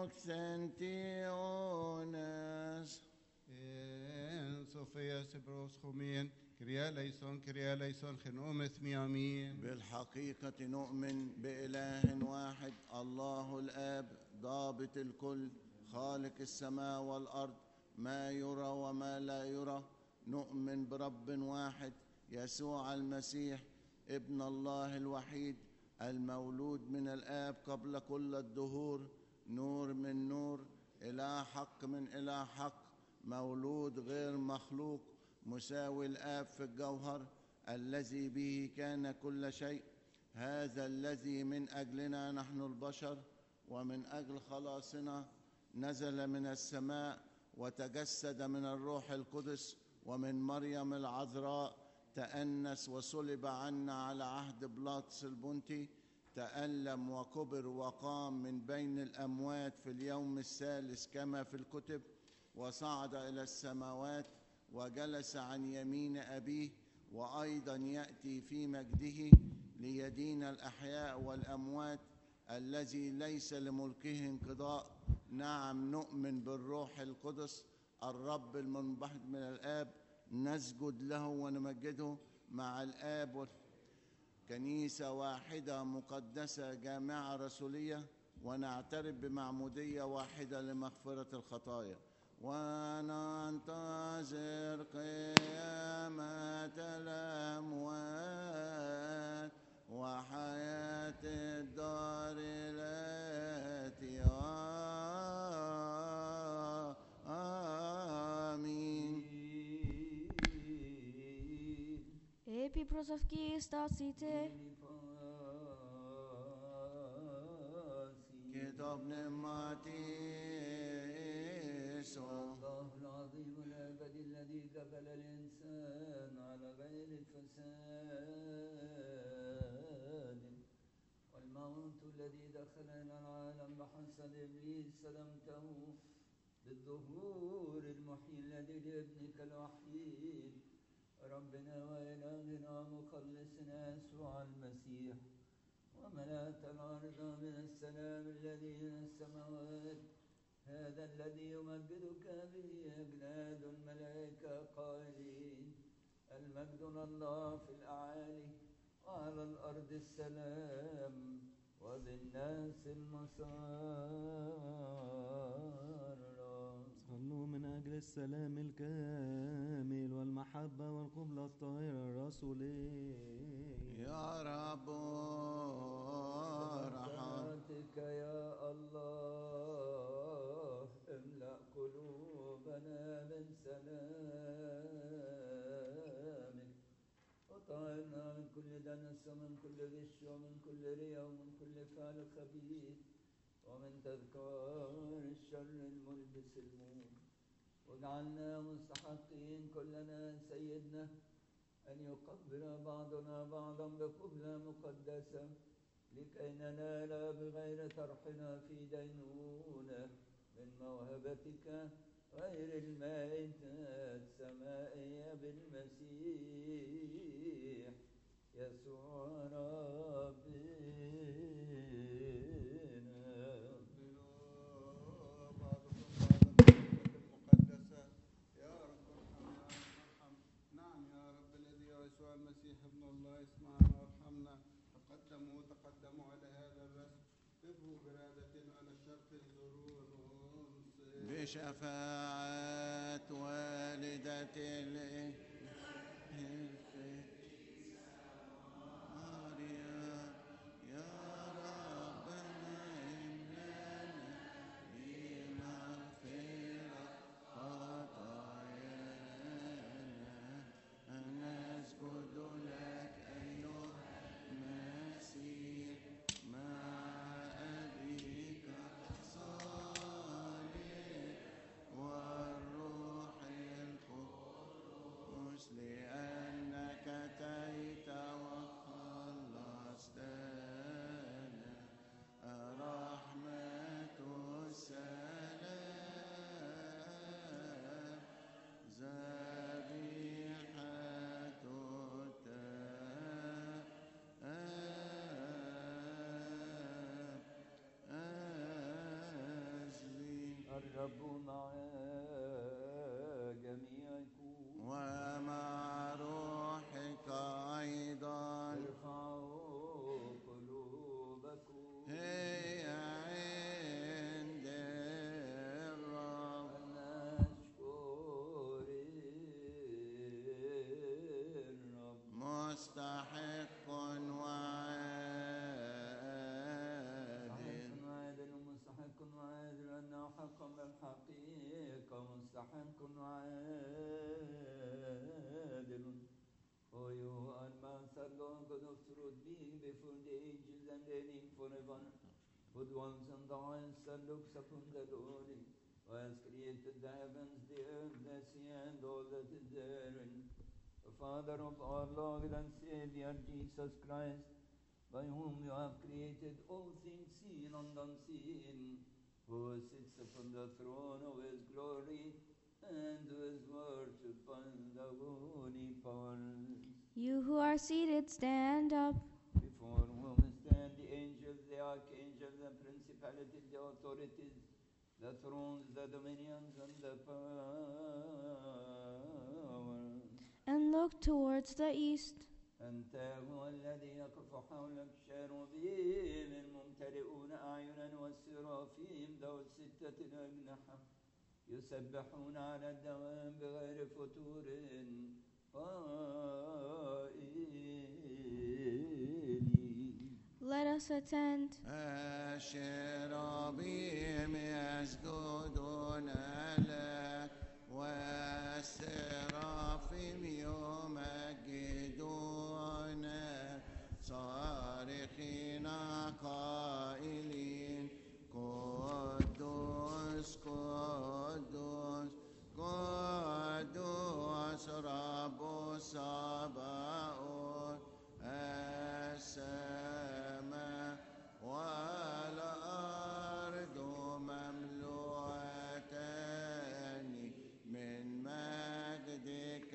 moxentiones. En Sofia Sibros Khomin, كريا ليسون كريا ليسون خنوم اسمي امين. بالحقيقة نؤمن بإله واحد الله الآب ضابط الكل خالق السماء والأرض ما يرى وما لا يرى. نؤمن برب واحد يسوع المسيح ابن الله الوحيد المولود من الآب قبل كل الدهور نور من نور إله حق من إله حق مولود غير مخلوق مساوي الآب في الجوهر الذي به كان كل شيء. هذا الذي من أجلنا نحن البشر ومن أجل خلاصنا نزل من السماء وتجسد من الروح القدس ومن مريم العذراء تأنس وصلب عنا على عهد بلاطس البنطي تألم وكبر وقام من بين الأموات في اليوم الثالث كما في الكتب وصعد إلى السماوات وجلس عن يمين أبيه وأيضا يأتي في مجده ليدين الأحياء والأموات الذي ليس لملكه انقضاء. نعم نؤمن بالروح القدس الرب المنبثق من الآب نسجد له ونمجده مع الآب. كنيسة واحدة مقدسة جامعة رسولية ونعترف بمعمودية واحدة لمغفرة الخطايا وننتظر قيامة الأموات وحياة الدار التي آمين. Επί προσευχή στάσιτε. كتاب نعمتي الله العظيم الأبدي الذي قبل الإنسان على غير الفساد والموت الذي دخل إلى العالم بحسد إبليس سلمته بالظهور المحيي الذي لابنك الوحيد ربنا وإلهنا مخلصنا يسوع المسيح وملأت الأرض من السلام الذي من السماوات هذا الذي يمجدك به أجناد الملائكة قائلين المجد لله في الأعالي وعلى الأرض السلام وبالناس المسار. صلوا من أجل السلام الكامل والمحبة والقبلة الطاهرة الرسولية. يا رب رحمتك يا الله املأ قلوبنا من سلامك وطهرنا من كل دنس ومن كل غش ومن كل رياء ومن كل فعل خبيث ومن تذكار الشر الملبس الموت واجعلنا مستحقين كلنا سيدنا أن يقبل بعضنا بعضا بقبلة مقدسة لكي ننال بغير طرحنا في دينونة من موهبتك غير المائتة السمائية بالمسيح يسوع ربنا. المسيح ابن الله اسمعنا وارحمنا. تقدموا تقدموا على هذا الرسم قفوا برادة على الشرق الزرور بشفاعة والدة الإله الرب مع جميعكم. ومع روحك أيضا. ارفعوا قلوبكم. هي عند الرب. نشكر الرب. مستحق وعادل. وعادل ومستحق وعادل أنه حقا بالحقيقة مستحق وعادل. For you are master Lord God of truth, being before the ages and reigning forever, who dwells in the highest and looks upon the lowly, who has created the heavens, the earth, the sea, and all that is therein. The Father of our Lord and Savior Jesus Christ, by whom you have created all things seen and unseen, who sits upon the throne of his glory, and who is worshipped by the holy powers. You who are seated, stand up. Before whom stand the angels, the archangels, the principalities, the authorities, the thrones, the dominions, and the powers. And look towards the east. أنت هو الذي يقف حولك الشيروبيم الممتلئون أعينا والسرافيم ذو الستة الأجنحة يسبحون على الدوام بغير فتور قائلين. Let us attend. الشيروبيم يسجدون لك والسرافيم يمجدونك صارخين قائلين قدوس قدوس قدوس رب الصباؤوت السماء والأرض مملوءتان من مجدك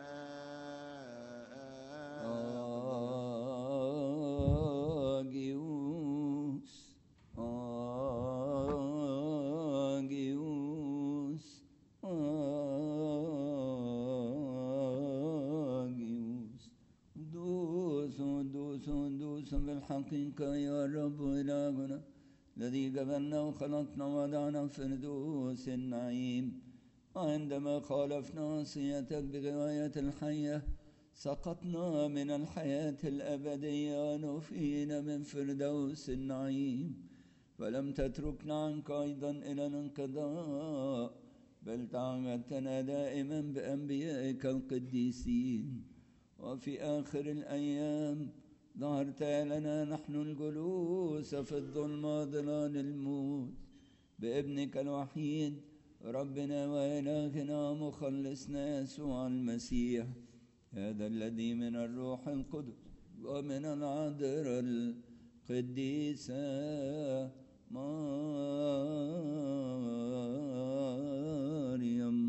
آجيوس آجيوس آجيوس. دوس دوس دوس بالحقيقة يا رب إلهنا الذي جبلنا وخلقنا وضعنا في فردوس النعيم. عندما خالفنا وصيتك بغواية الحية سقطنا من الحياة الأبدية ونفينا من فردوس النعيم، فلم تتركنا عنك أيضا إلى الانقضاء، بل تعهدتنا دائما بأنبيائك القديسين. وفي آخر الأيام ظهرت لنا نحن الجلوس في الظلمة ظلال الموت بابنك الوحيد ربنا وإلهنا ومخلصنا يسوع المسيح، هذا الذي من الروح القدس ومن العذراء القديسة مريم.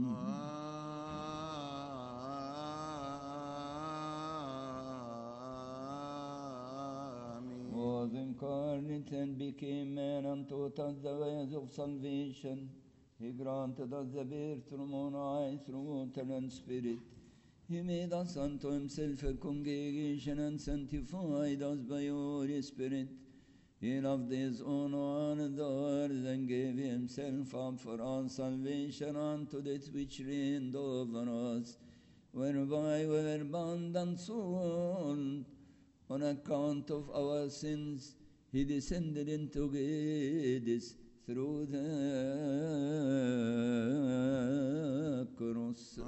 Was incarnate and became man and taught us the ways of salvation. He granted us the birth from on high through water and spirit. He made us unto himself a congregation and sanctified us by the Holy Spirit. He loved his own one and the earth and gave himself up for our salvation unto death which reigned over us, whereby we were bound and sold. On account of our sins, he descended into Hades through the cross.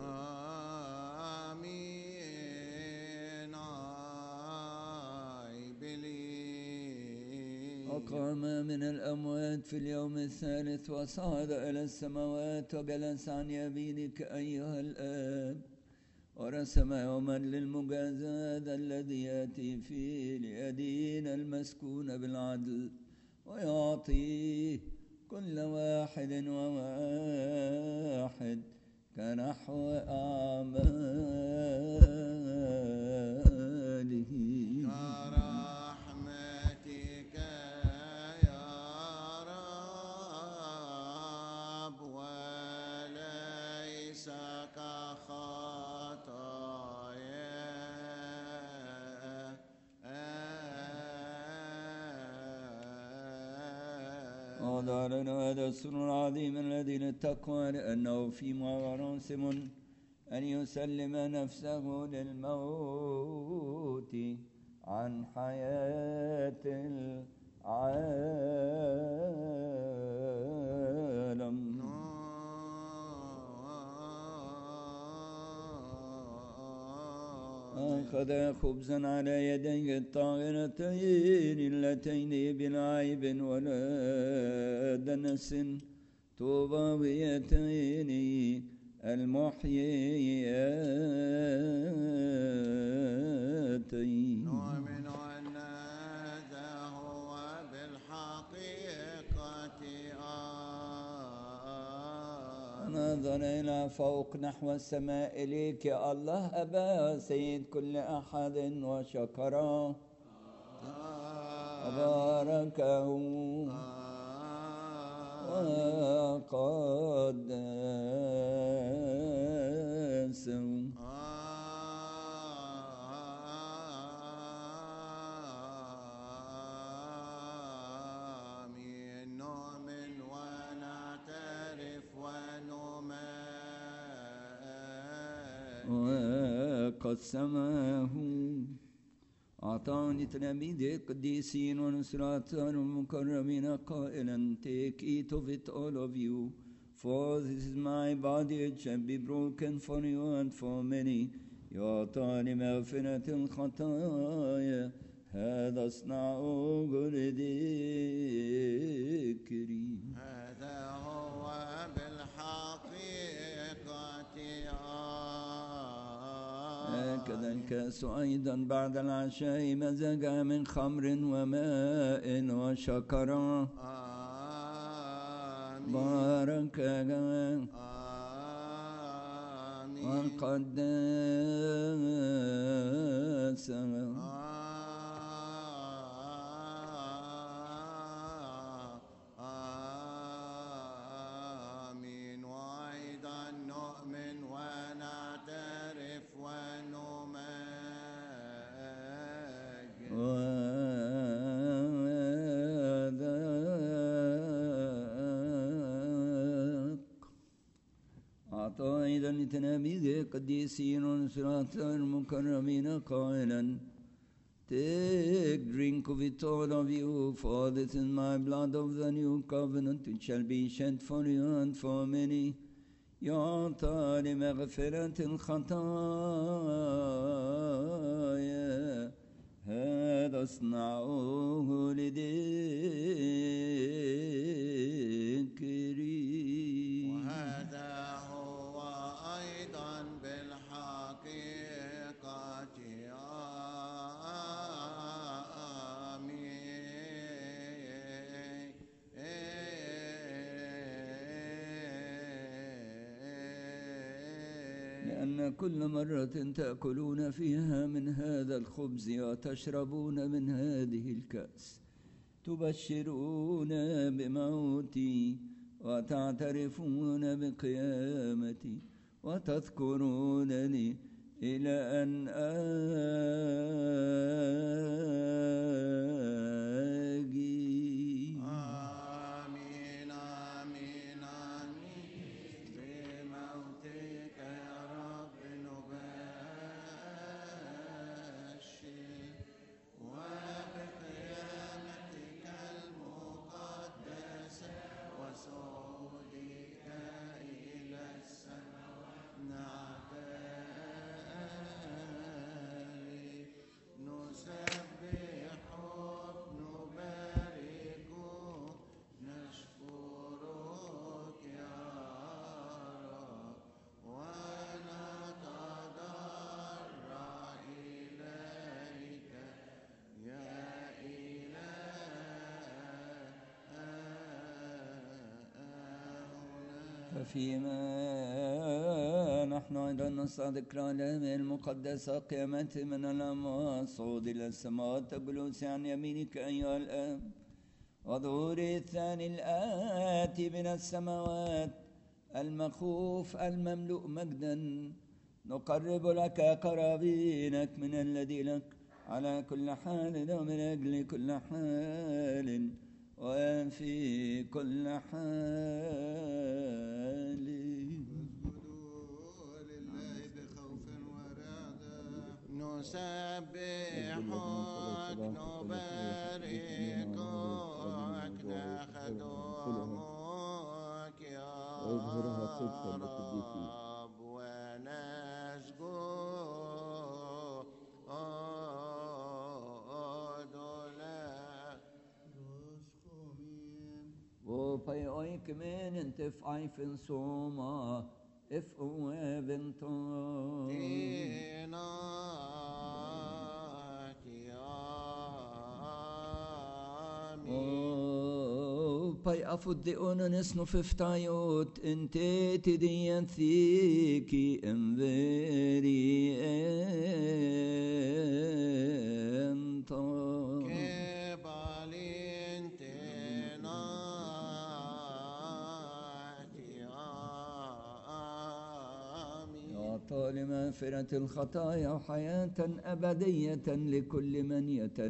Amen. I believe. أقام من الأموات في اليوم الثالث وصعد إلى السماوات وجلس عن يمينك أيها الآب، ورسم يوما للمجازاة الذي يأتي فيه ليدين المسكون بالعدل ويعطي كل واحد وواحد كنحو أعماله. كرحمتك يا رب ودارنا هذا السر العظيم الذي للتقوى لأنه في مراسم أن يسلم نفسه للموت عن حياة العالم. أخذ خبزا على يديه الطاهرتين اللتين بلا عيب ولا دنس طوباويتين المحييتين. نؤمن أن هذا هو بالحقيقة نظر إلى فوق نحو السماء إليك يا الله أبا سيد كل أحد وشكره وباركه وقدسه. وقسمه أعطاني تلاميذ القديسين ونصرات المكرمين قائلا take eat of it all of you for this is my body it shall be broken for you and for many يعطى لمغفرة الخطايا هذا اصنعوه لذكري. هذا هو بالحقيقة هكذا الكأس أيضا بعد العشاء مزجها من خمر وماء وشكرا باركها وقدسها. أيضا لتلاميذ القديسين ونصرات المكرمين قائلا take drink of it all of you for this is my blood of the new covenant which shall be shed for you and for many يعطى لمغفرة الخطايا هذا اصنعوه لذكري. وهذا هو أيضا بالحقيقة آمين. لأن كل مرة تأكلون فيها من هذا الخبز وتشربون من هذه الكأس تبشرون بموتي وتعترفون بقيامتي وتذكرونني إلى أن آجي. آمين آمين آمين. بموتك يا رب نبشر وبقيامتك المقدسة وصعودك إلى السماء نعترف نسبح نبارك نشكرك يا رب ونتضرع إليك يا ففيما نحن أيضا نصادق العلام المقدسة قيامة من الأموات صعود إلى السماوات جلوس عن يمينك أيها الآب وظهور الثاني الآتي من السماوات المخوف المملوء مجدا نقرب لك قرابينك من الذي لك على كل حال ومن أجل كل حال وفي كل حال. اسجدوا لله بخوف ورعدة نسبحك نباركك نخدمك يا رب ونسجد وبي أيك من انت في عيف صوما اف وبنتون دينك يا بي أفض أنا نسنو في فتايوت انت تدين ثيكي انفيري انتون لمغفرة الخطايا وحياة أبدية لكل من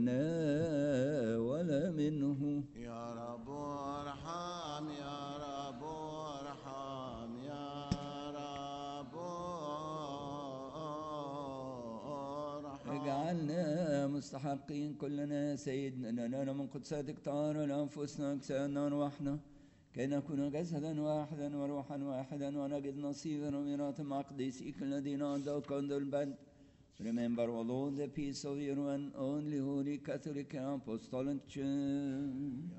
يتناول منه. يا رب ارحم يا رب ارحم يا رب ارحم. اجعلنا مستحقين كلنا سيدنا لنا من قدساتك طهارة لأنفسنا أجسادنا أرواحنا كي نكون جسدا واحدا وروحا واحدا ونجد نصيبا وميراثا مع قديسيك الذين عندك under the band. Remember all the peace of your one only holy Catholic and Apostolic Church.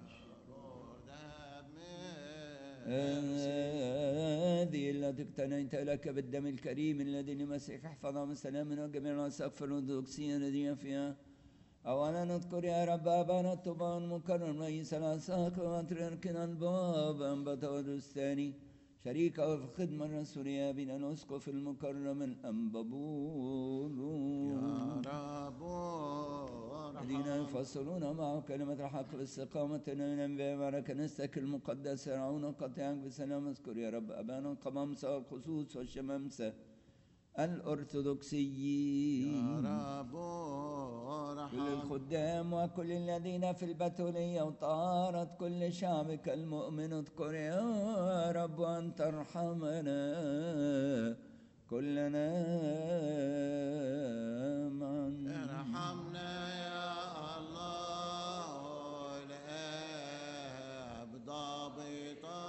هذه التي اقتنيت لك بالدم الكريم الذي لمسيح احفظها من سلام وجميع الأسقف الأرثوذكسية الذين فيها. أولا نذكر يا رب أبانا الطوبان مكرم رئيس الأساقفة وبطريركنا الباب أنبا تودروس الثاني شريكه في الخدمة الرسولية بين الأسقف المكرم الأنبا بولو يا رب الذين يفصلون معه كلمة الحق باستقامة الأنبياء وعلى كنيستك المقدسة يرعون قطيعك بسلام. اذكر يا رب أبانا القمامسة والخصوص والشمامسة الأرثوذكسيين يا رب كل الخدام وكل الذين في البتولية وطهارة كل شعبك المؤمن. اذكر يا رب أن ترحمنا كلنا معا. ارحمنا يا الله الآب ضابطا.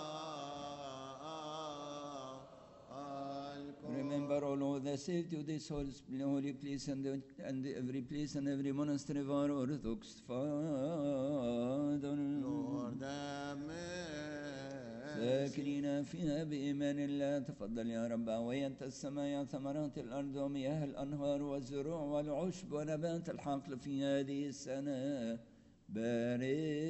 Remember all of the saved to this holy place and, the, and every place and every monastery of our Orthodox Father. Lord have mercy. ساكنين فيها بإيمان الله. تفضل يا رب وينت السماء يا ثمرات الأرض ومياه الأنهار والزروع والعشب ونبات الحقل في هذه السنة. بارك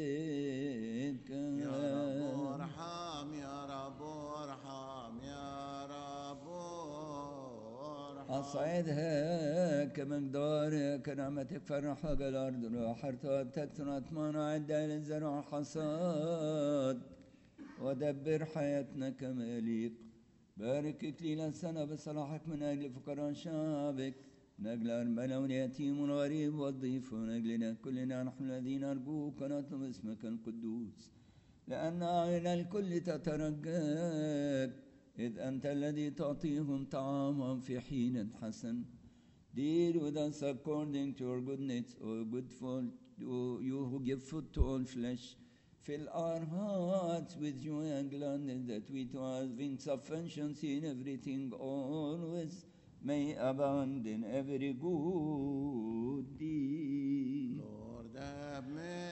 يا رب ارحم يا رب ارحم يا رب ارحم. أصعدها كمقدارها كنعمتك فرحها الأرض وحرتها تكثر أطمانا عدة للزرع الحصاد ودبر حياتنا كما يليق. بارك إكليل السنة بصلاحك من أجل فقراء شعبك من أجل أرملة واليتيم والغريب والضيف ومن أجلنا كلنا نحن الذين نرجوك ونطلب اسمك القدوس لأن أعين الكل تترجاك إذ أنت الذي تعطيهم طعاما في حين حسن. Deal with us according to your goodness, O good food, you who give food to all flesh. Fill our hearts with joy and gladness that we too having sufficiency in everything always may abound in every good deed. Lord have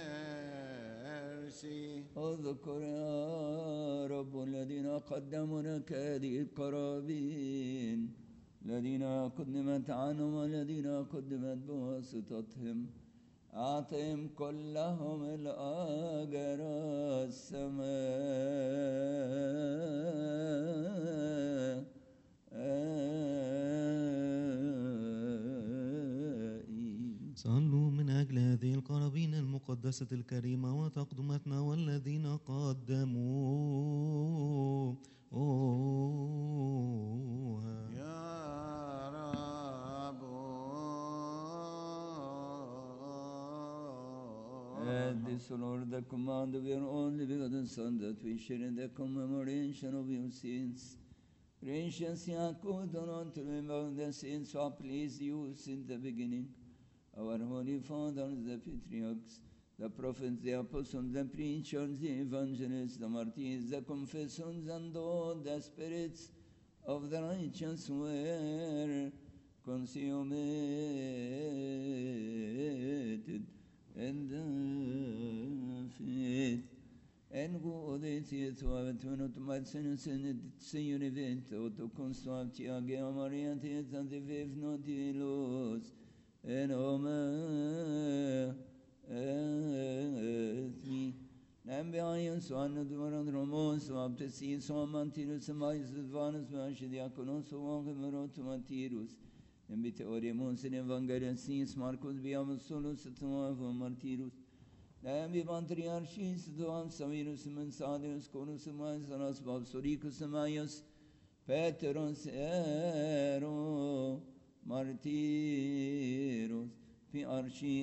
mercy. اذكر يا رب الذين قدموا لك هذه القرابين الذين قدمت عنهم والذين قدمت بواسطتهم. أعطهم كلهم الأجر السماء. صلوا من أجل هذه القرابين المقدسة الكريمة وتقدمتنا والذين قدموا the command of your only begotten Son, that we share in the commemoration of your sins. Gracious Yaakov, don't unto remember the sins who pleased you since the beginning. Our holy fathers, the patriarchs, the prophets, the apostles, the preachers, the evangelists, the martyrs, the confessors, and all the spirits of the righteous were consummated in the faith. En godhet och automatsensen Señor evento to constante agea Maria teta de vevno dilos en ome et mi Nembe ayen soanno duran romos abtesi somantirus mais advanus mashi diakonos wange merot mantirus Nembe teoremos in evangelisis Marcos biamus solus et martirus Nembe patriarchis doam savirus mensadius conus mais anas babsoricus maius Peteros ero martirus pi archi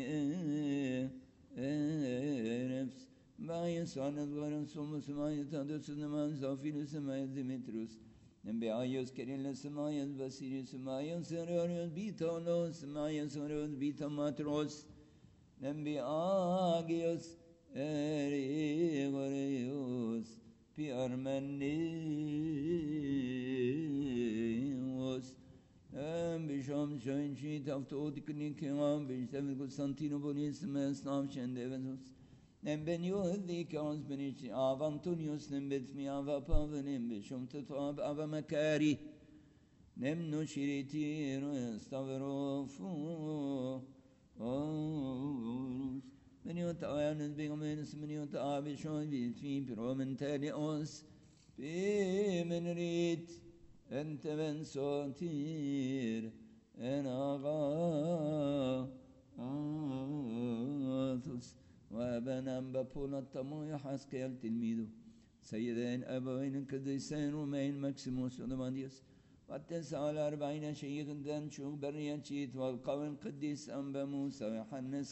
erefs Maius anas varan sumus maius tadus namans afilus maius Dimitrius Nembe aius kerilus maius Basilius maius erorius bitolos maius erorius bitomatros Nembe agios erigorius pi armenius Nembe sham shenshit avtodiknikam bishtav Constantinopolis mesnav shendevenus Nembe nyuhdikans benici av Antonius nembet mi ava pava nembe shumtet av ava makari Nemno shiritiru stavrofu Orus Meniot ayanus bigomenus meniot abishon vitfi piromentalios Pimenrit Enteven sotir En aga Athus وابنام بابولا الطموي حسكيل تلميذه سيدين أبوين القديسين رومين مكسيموس ودمانيوس والتسعة والأربعين شيخ دانشو بريانشيت والقوي القديس أنبا موسى ويحنس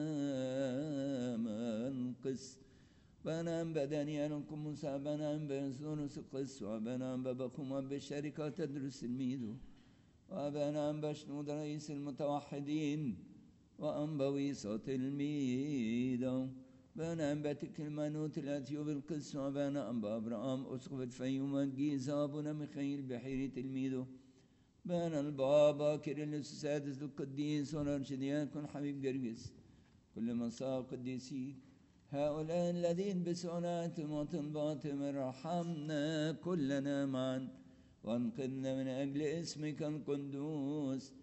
كامل قس بنام بدانيال موسى بنام بيزونس قس وبنام ببقوم بالشركة تدرس الميدو وبنام بشنود رئيس المتوحدين وأنبوي صوت الميدو بنا أنبتك المنوت الأثيوب القس وبنا أنبا أبرام أسقف الفيوم الجيزة أبونا ميخائيل بحيري تلميذه بنا البابا كيرلس السادس القديس ونرشدياكون حبيب جرجس كل من صار قديسين هؤلاء الذين بسؤالاتهم وطلباتهم ارحمنا كلنا معا وانقذنا من أجل اسمك القدوس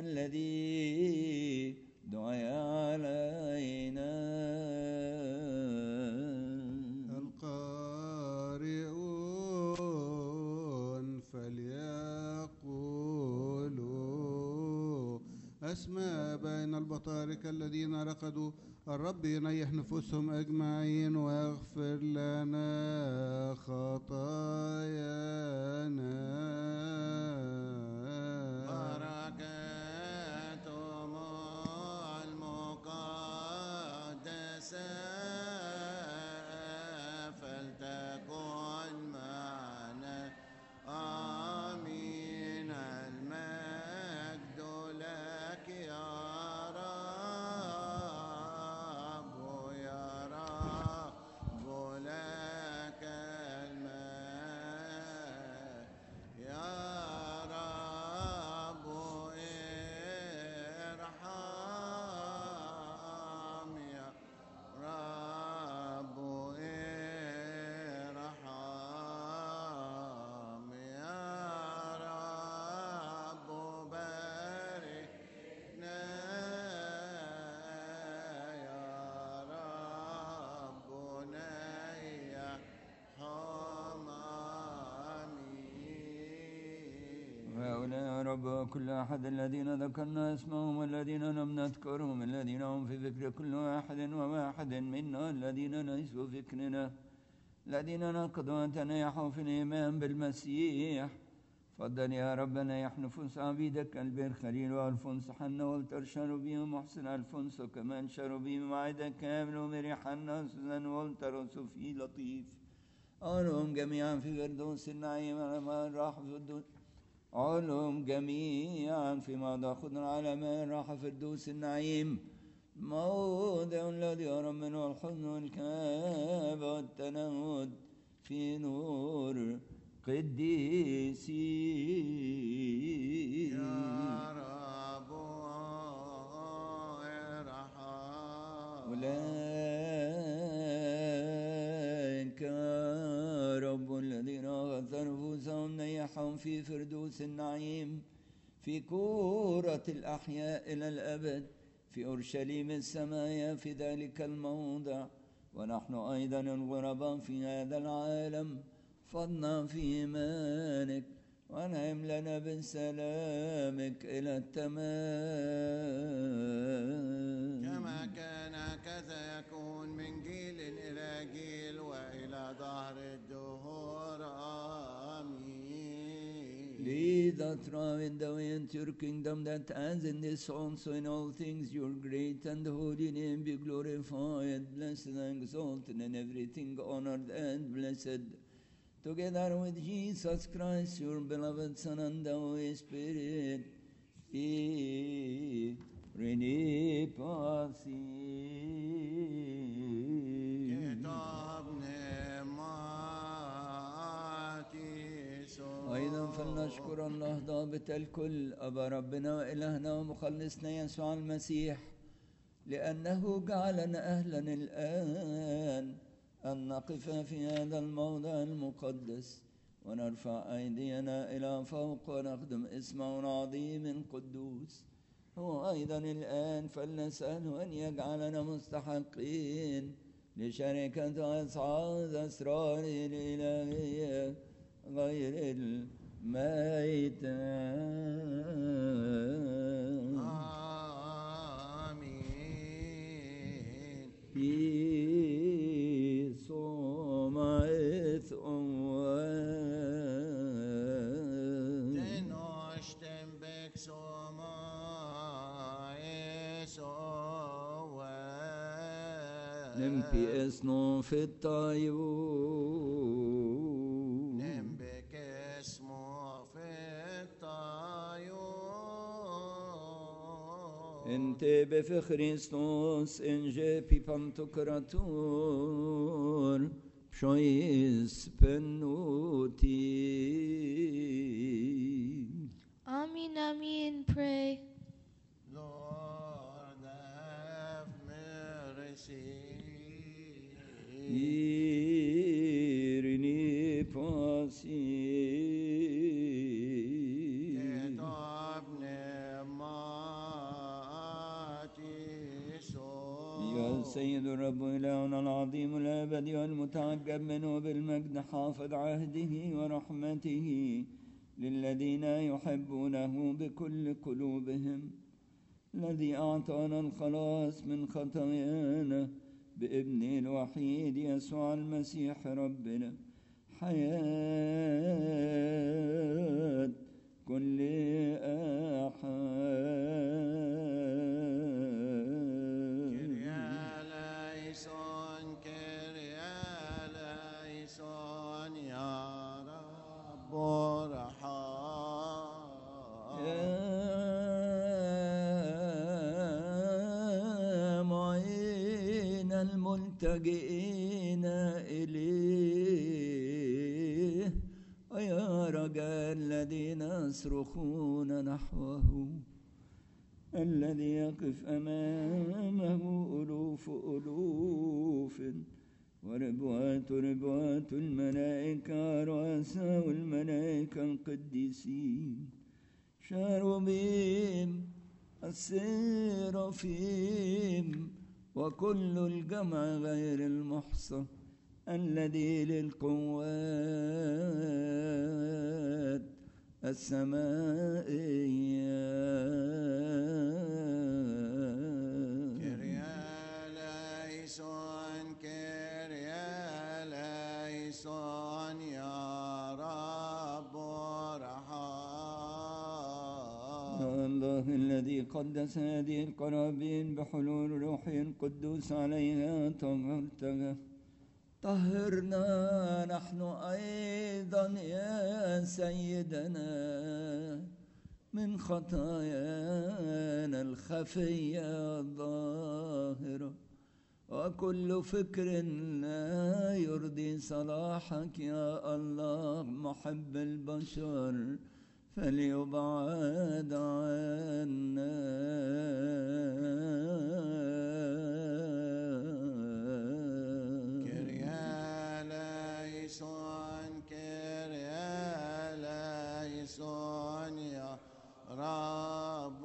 الذي دعي علينا القارئون فليقولوا أسماء بين البطاركة الذين رقدوا الرب ينيح نفوسهم أجمعين ويغفر لنا خطايانا رب كل أحد الذين ذكرنا اسمهم والذين لم نذكرهم الذين هم في ذكر كل واحد وواحد منا الذين ليسوا فكرنا الذين نقضوا وتنيحوا في الإيمان بالمسيح تفضل يا ربنا يحنفنس عبيدك البير خليل والفونس حنا والتر شروبي ومحسن الفونس وكمان شروبي معدك كامل ومري حنا سوزان والتر وصوفي لطيف علوم جميعا في فردوس النعيم على ما راح في الدنيا علوم جميعا في موضع خضر على ما راح في فردوس النعيم موضع الذي يرى منه الحزن والكآبة والتنهد في نور قديسي يا رب ارحم أولئك رب الذين غفر نفوسهم نيحهم في فردوس النعيم في كورة الأحياء إلى الأبد في أورشليم السمايا في ذلك الموضع ونحن أيضا الغرباء في هذا العالم فضنا في إيمانك وانعم لنا بسلامك إلى التمام كما كان كذا يكون من جيل إلى جيل وإلى دهر الدهور آمين. Lead us in the way into your kingdom, that as in this also in all things your great and holy name be glorified, blessed and exalted, and everything honored and blessed, together with Jesus Christ, your beloved Son, and the Holy Spirit, e rene pasi. كتاب نعماتي سوء أيضا فلنشكر الله ضابط الكل أبا ربنا وإلهنا ومخلصنا يسوع المسيح لأنه جعلنا أهلا الآن أن نقف في هذا الموضع المقدس ونرفع أيدينا إلى فوق ونخدم اسمه العظيم قدوس. هو أيضا الآن فلنسأله أن يجعلنا مستحقين لشركة أصحاب أسرار الإلهية غير الميتة. آمين. في صومعث أموال تنوشتم بك سماء سوال نمبي اسنو في الطيور نم بك اسمه في الطيور انت بفخريستوس انجي بي بانتوكراتور بشويس بنوتي. Amen, amen, pray. Lord have mercy. إيرني باسي كتاب نعماتي سوء أيها السيد الرب إلهنا العظيم الأبدي والمتعجب منه بالمجد حافظ عهده ورحمته للذين يحبونه بكل قلوبهم الذي أعطانا الخلاص من خطايانا بابنه الوحيد يسوع المسيح ربنا حياة كل أحد. كريا ليسون كريا ليسون يا رب ارحم. يا معين الملتجئين إليه ويا رجاء الذين يصرخون نحوه الذي يقف أمامه ألوف ألوف وربوات ربوات الملائكة رؤساء الملائكة القديسين شاروبيم السيرافيم وكل الجمع غير المحصى الذي للقوات السمائية. كريا ليسون كريا ليسون يا رب ارحم. الله الذي قدس هذه القرابين بحلول روحه القدوس عليها طهرتها طهرنا نحن أيضا يا سيدنا من خطايانا الخفية الظاهرة وكل فكر لا يرضي صلاحك يا الله محب البشر فليبعد عنا. كريا ليسون كريا ليسون يا رب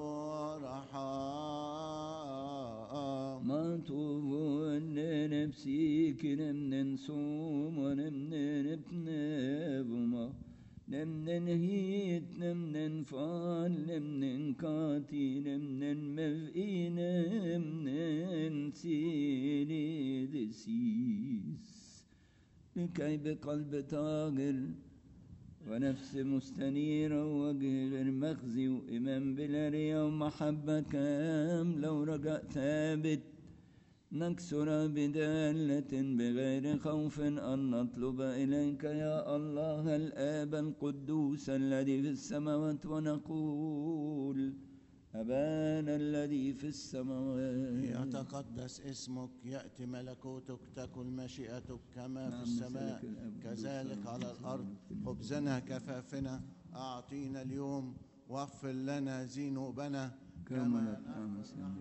رحام. ما طوبون نفسيك نمن نصوم ونمن نبنبما نمن هيت نمن فان نمن كاتي نمن مفئي نمن سيني دسيس لكي بقلب طاغر ونفس مستنيرة ووجه غير مخزي وإيمان بلا ريا ومحبة كام لو رجاء ثابت نكسر بدالة بغير خوف أن نطلب إليك يا الله الآب القدوس الذي في السماوات ونقول أبانا الذي في السماوات يتقدس اسمك يأتي ملكوتك تكن مشيئتك كما في السماء كذلك على الأرض. خبزنا كفافنا أعطينا اليوم واغفر لنا ذنوبنا كما نحن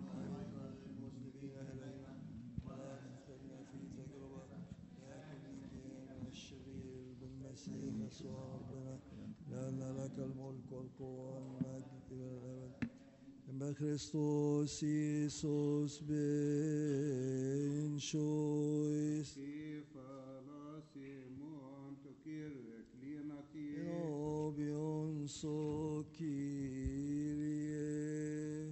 لأن لك الملك والقوة والمجد إلى الأبد. بخريستوس يسوس بن شويس Obion so Kyrie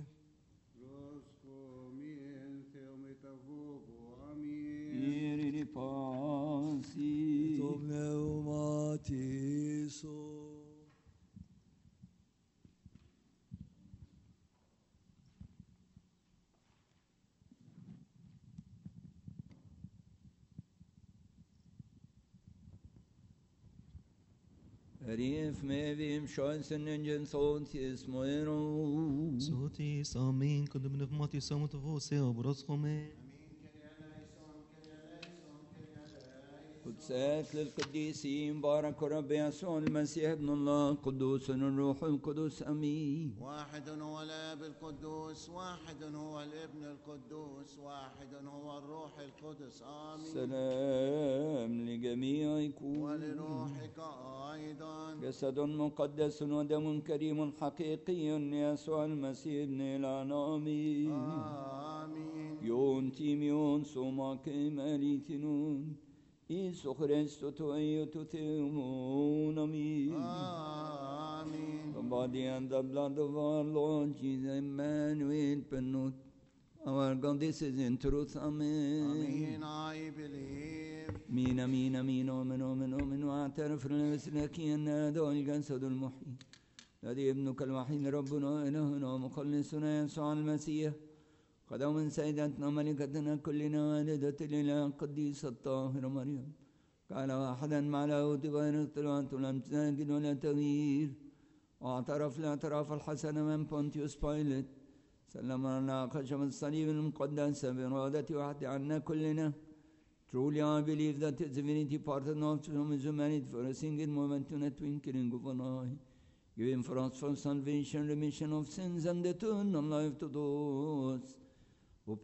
Iri di pasi Tom pneumatiso. Rief me vim chansen ingen sånt jes moero. صوتي صامين كنت بنفماتي صامت فوسي وبرزقمي. قدسات للقديسين بارك رب يسوع المسيح ابن الله قدوس الروح القدس امين. واحد هو الاب القدوس واحد هو الابن القدوس واحد هو الروح القدس امين. سلام لجميعكم ولروحك ايضا. جسد مقدس ودم كريم حقيقي يسوع المسيح ابن الانام امين. يون تيميون سوما كماليتنون Isu Christu tu eo tu theumon, amen. Amen. The body and the blood of our Lord Jesus Emmanuel penut. Our God, this is in truth, amen. Amen, I believe. مين أمين أمين أؤمن أؤمن أؤمن وأعترف لنفسك أن هذا الجسد المحيي الذي ابنك الوحيد ربنا إلهنا ومخلصنا يسوع المسيح قدم من سيدتنا ملكتنا كلنا والدة الإله القديسة الطاهرة مريم قال واحدا مع لاهوت غير اختلاط ولم تساكن ولا تغيير واعترف الاعتراف الحسن من بونتيوس بايلت سلم لنا خشم الصليب المقدس بإرادة واحدة عنا كلنا. Truly I believe that the divinity parted not from his humanity for a single moment in a twinkling of an eye, giving for us for salvation, remission of sins, and eternal life to those who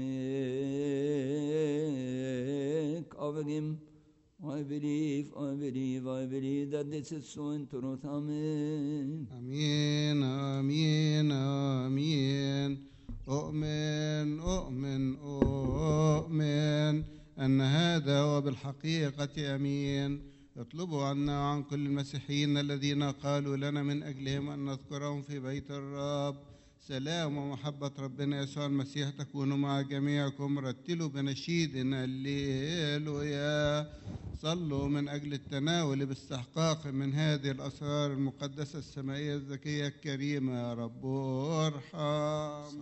partake of him. I believe, I believe, I believe that this is so in truth. Amen. آمين آمين آمين. أؤمن أؤمن أؤمن أن هذا هو بالحقيقة أمين. اطلبوا عنا وعن كل المسيحيين الذين قالوا لنا من أجلهم أن نذكرهم في بيت الرب سلام ومحبة ربنا يسوع المسيح تكونوا مع جميعكم. رتلوا بنشيدنا الليلويا. صلوا من أجل التناول باستحقاق من هذه الأسرار المقدسة السمائية الذكية الكريمة. يا رب ارحم.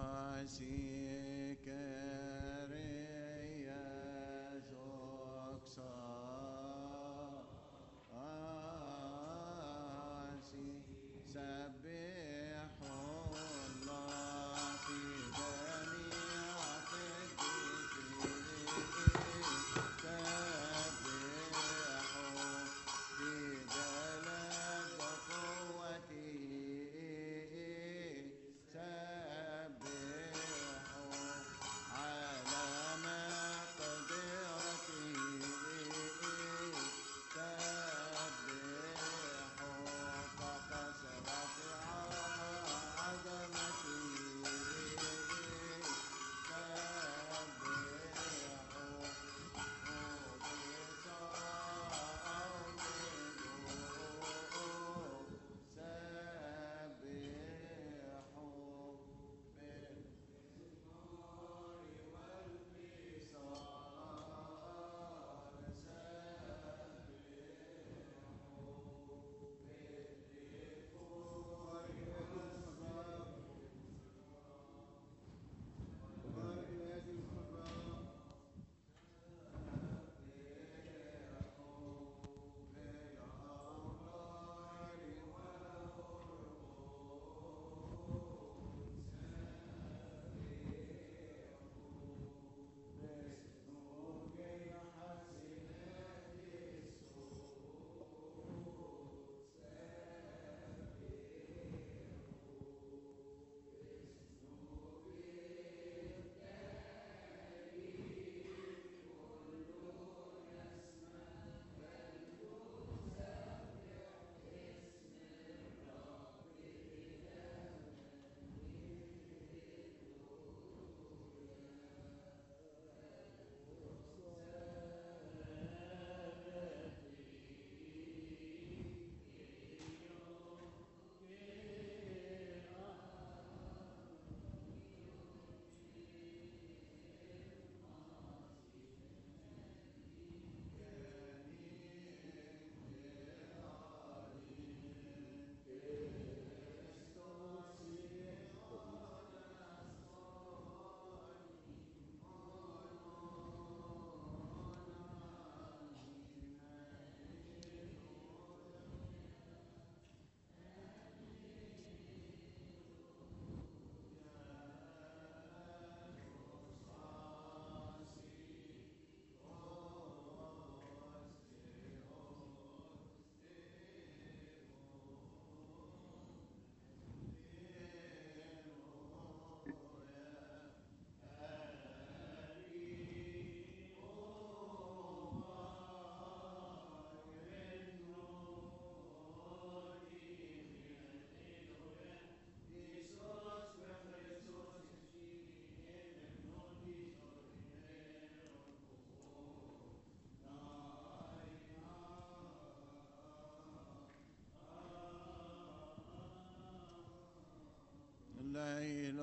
ليل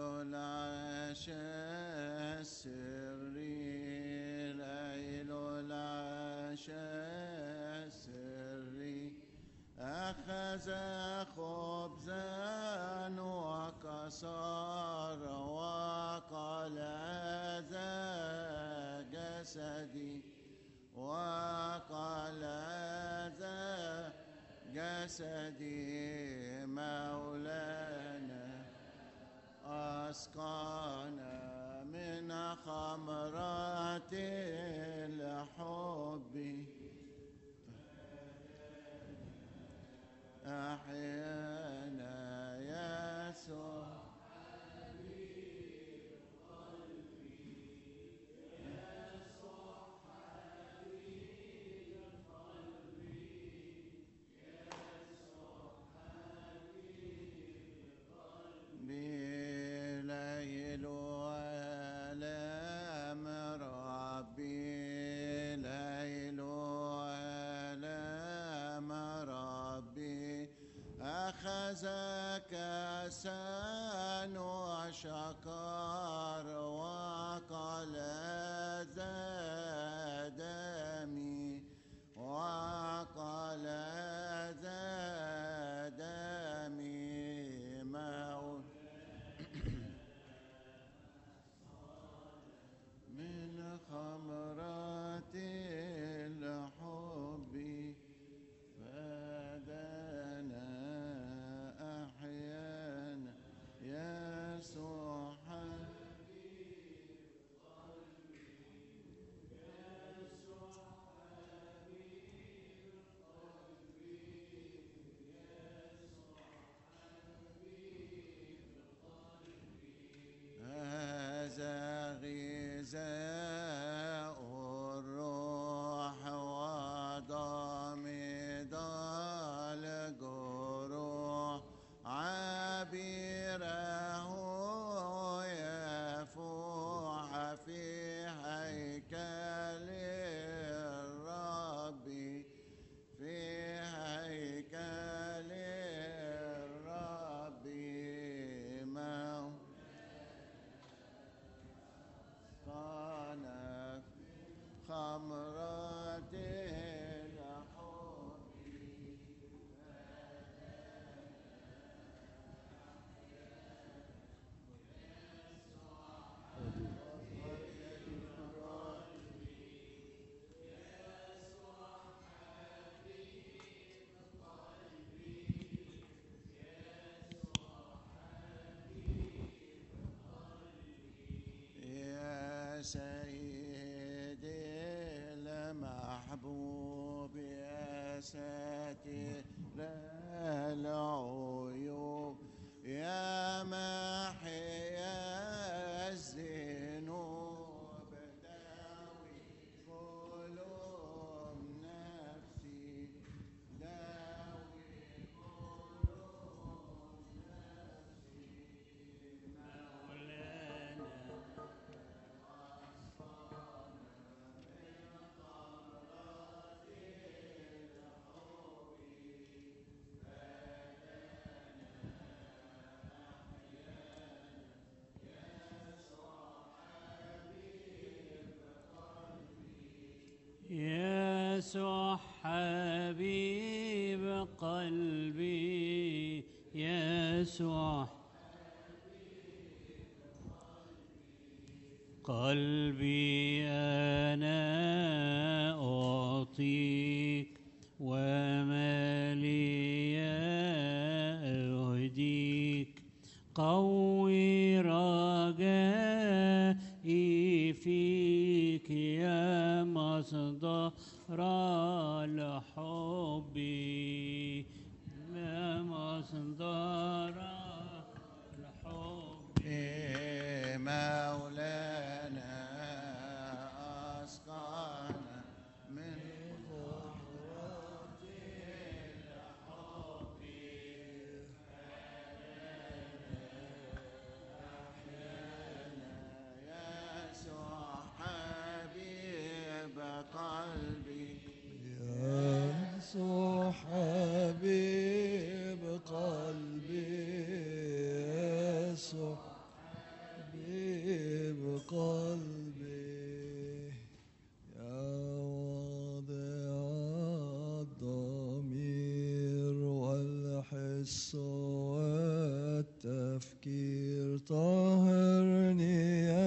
العشاء السري، ليل العشاء السري، أخذ خبزا وكسر وقال هذا جسدي، وقال هذا جسدي. مولانا أسقانا من خمرات الحب، أحيانا يسوع بليل آلام ربي، ليل آلام ربي، أخذ كأسا وشكر وقال ذا دمي وقال ذا دمي موت من خمرة الحب فدانا أحيانا يسوع هذا غذاء الروح وضامد الجروح عبيره يفوح في هيكل الرب في هيكل الرب موت كان خمرة الحب يا سيدي المحبوب يا ساتر العيوب يا محيا الذنوب داوي قلوب نفسي داوي قلوب نفسي مولانا يسوع حبيب قلبي يسوع قلبي أنا أعطيك وما لي أهديك قوي رجائي فيك يا مصدر الحب يا مصدر الحب مولانا أسقانا من خمرات الحب أحيانا يسوع حبيب قلبي يسوع حبيب قلبي يسوع حبيب قلبي يا واضع الضمير والحس والتفكير طهرني يا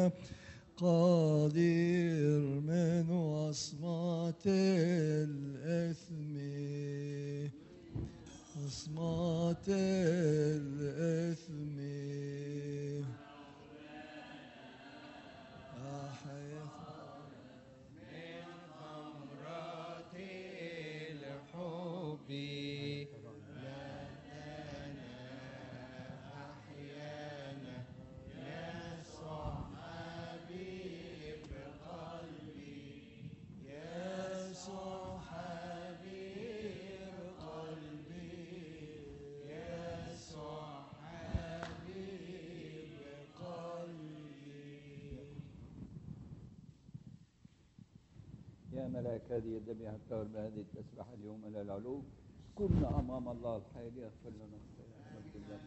قدير من وصمات الإثم وصمات الإثم من خمرات الحب لنا أحيانا يسوع حبيب قلبي يسوع حبيب قلبي يسوع حبيب قلبي. يا ملاك هذه الذبيحة الطاهر بهذه التسبحة اليوم إلى العلو اذكرنا أمام الله الحي ليغفر لنا الخطايا.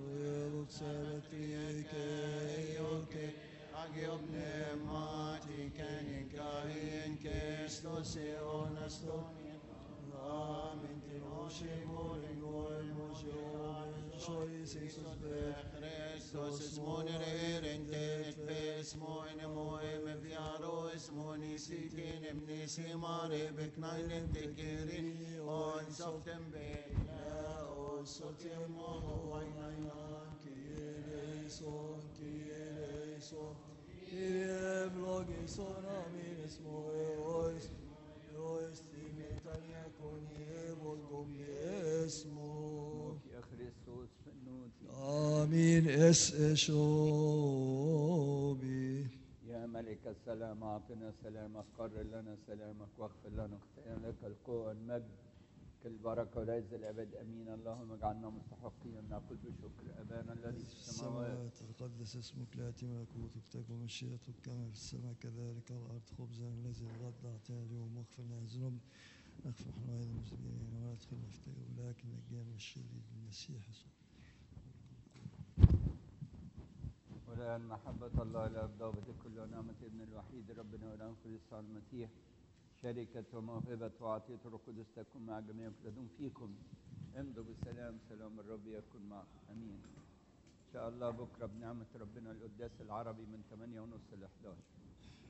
Christus moner erentet ves moine moem viaros monisitin emnisimare beknainen tekeri on softem bekla o sotem mohoinan Kyrie Kyrie Kyrie vlogison amin esmo eois eois timitan yakon evolgom esmo يا خريستوس فنوتي آمين اس اشوبي يا ملك السلام أعطنا سلامك، قرر لنا سلامك واغفر لنا خطايانا، لك القوة والمجد كل بركة والعز الأبد أمين. اللهم اجعلنا مستحقين أن نقول بشكر أبانا الذي في السماوات. تقدس اسمك، ليأتي ملكوتك، تكن مشيئتك كما في السماء كذلك على الأرض. خبزنا الذي الغد أعطنا اليوم، واغفر لنا ذنوبنا نغفر نحن أيضا المسلمين، ولا تدخلنا في تجربة لكن نجينا من الشرير المسيح يسوع. والآن محبة الله الآب ضابط كل ونعمة ابن الوحيد ربنا والآن يسوع المسيح شركة وموهبة وعطية الروح القدس تكون مع جميعكم تدوم فيكم. امضوا بالسلام، سلام الرب يكون معكم. امين. ان شاء الله بكره بنعمة ربنا القداس العربي من ثمانية ونص ل إحدى عشر.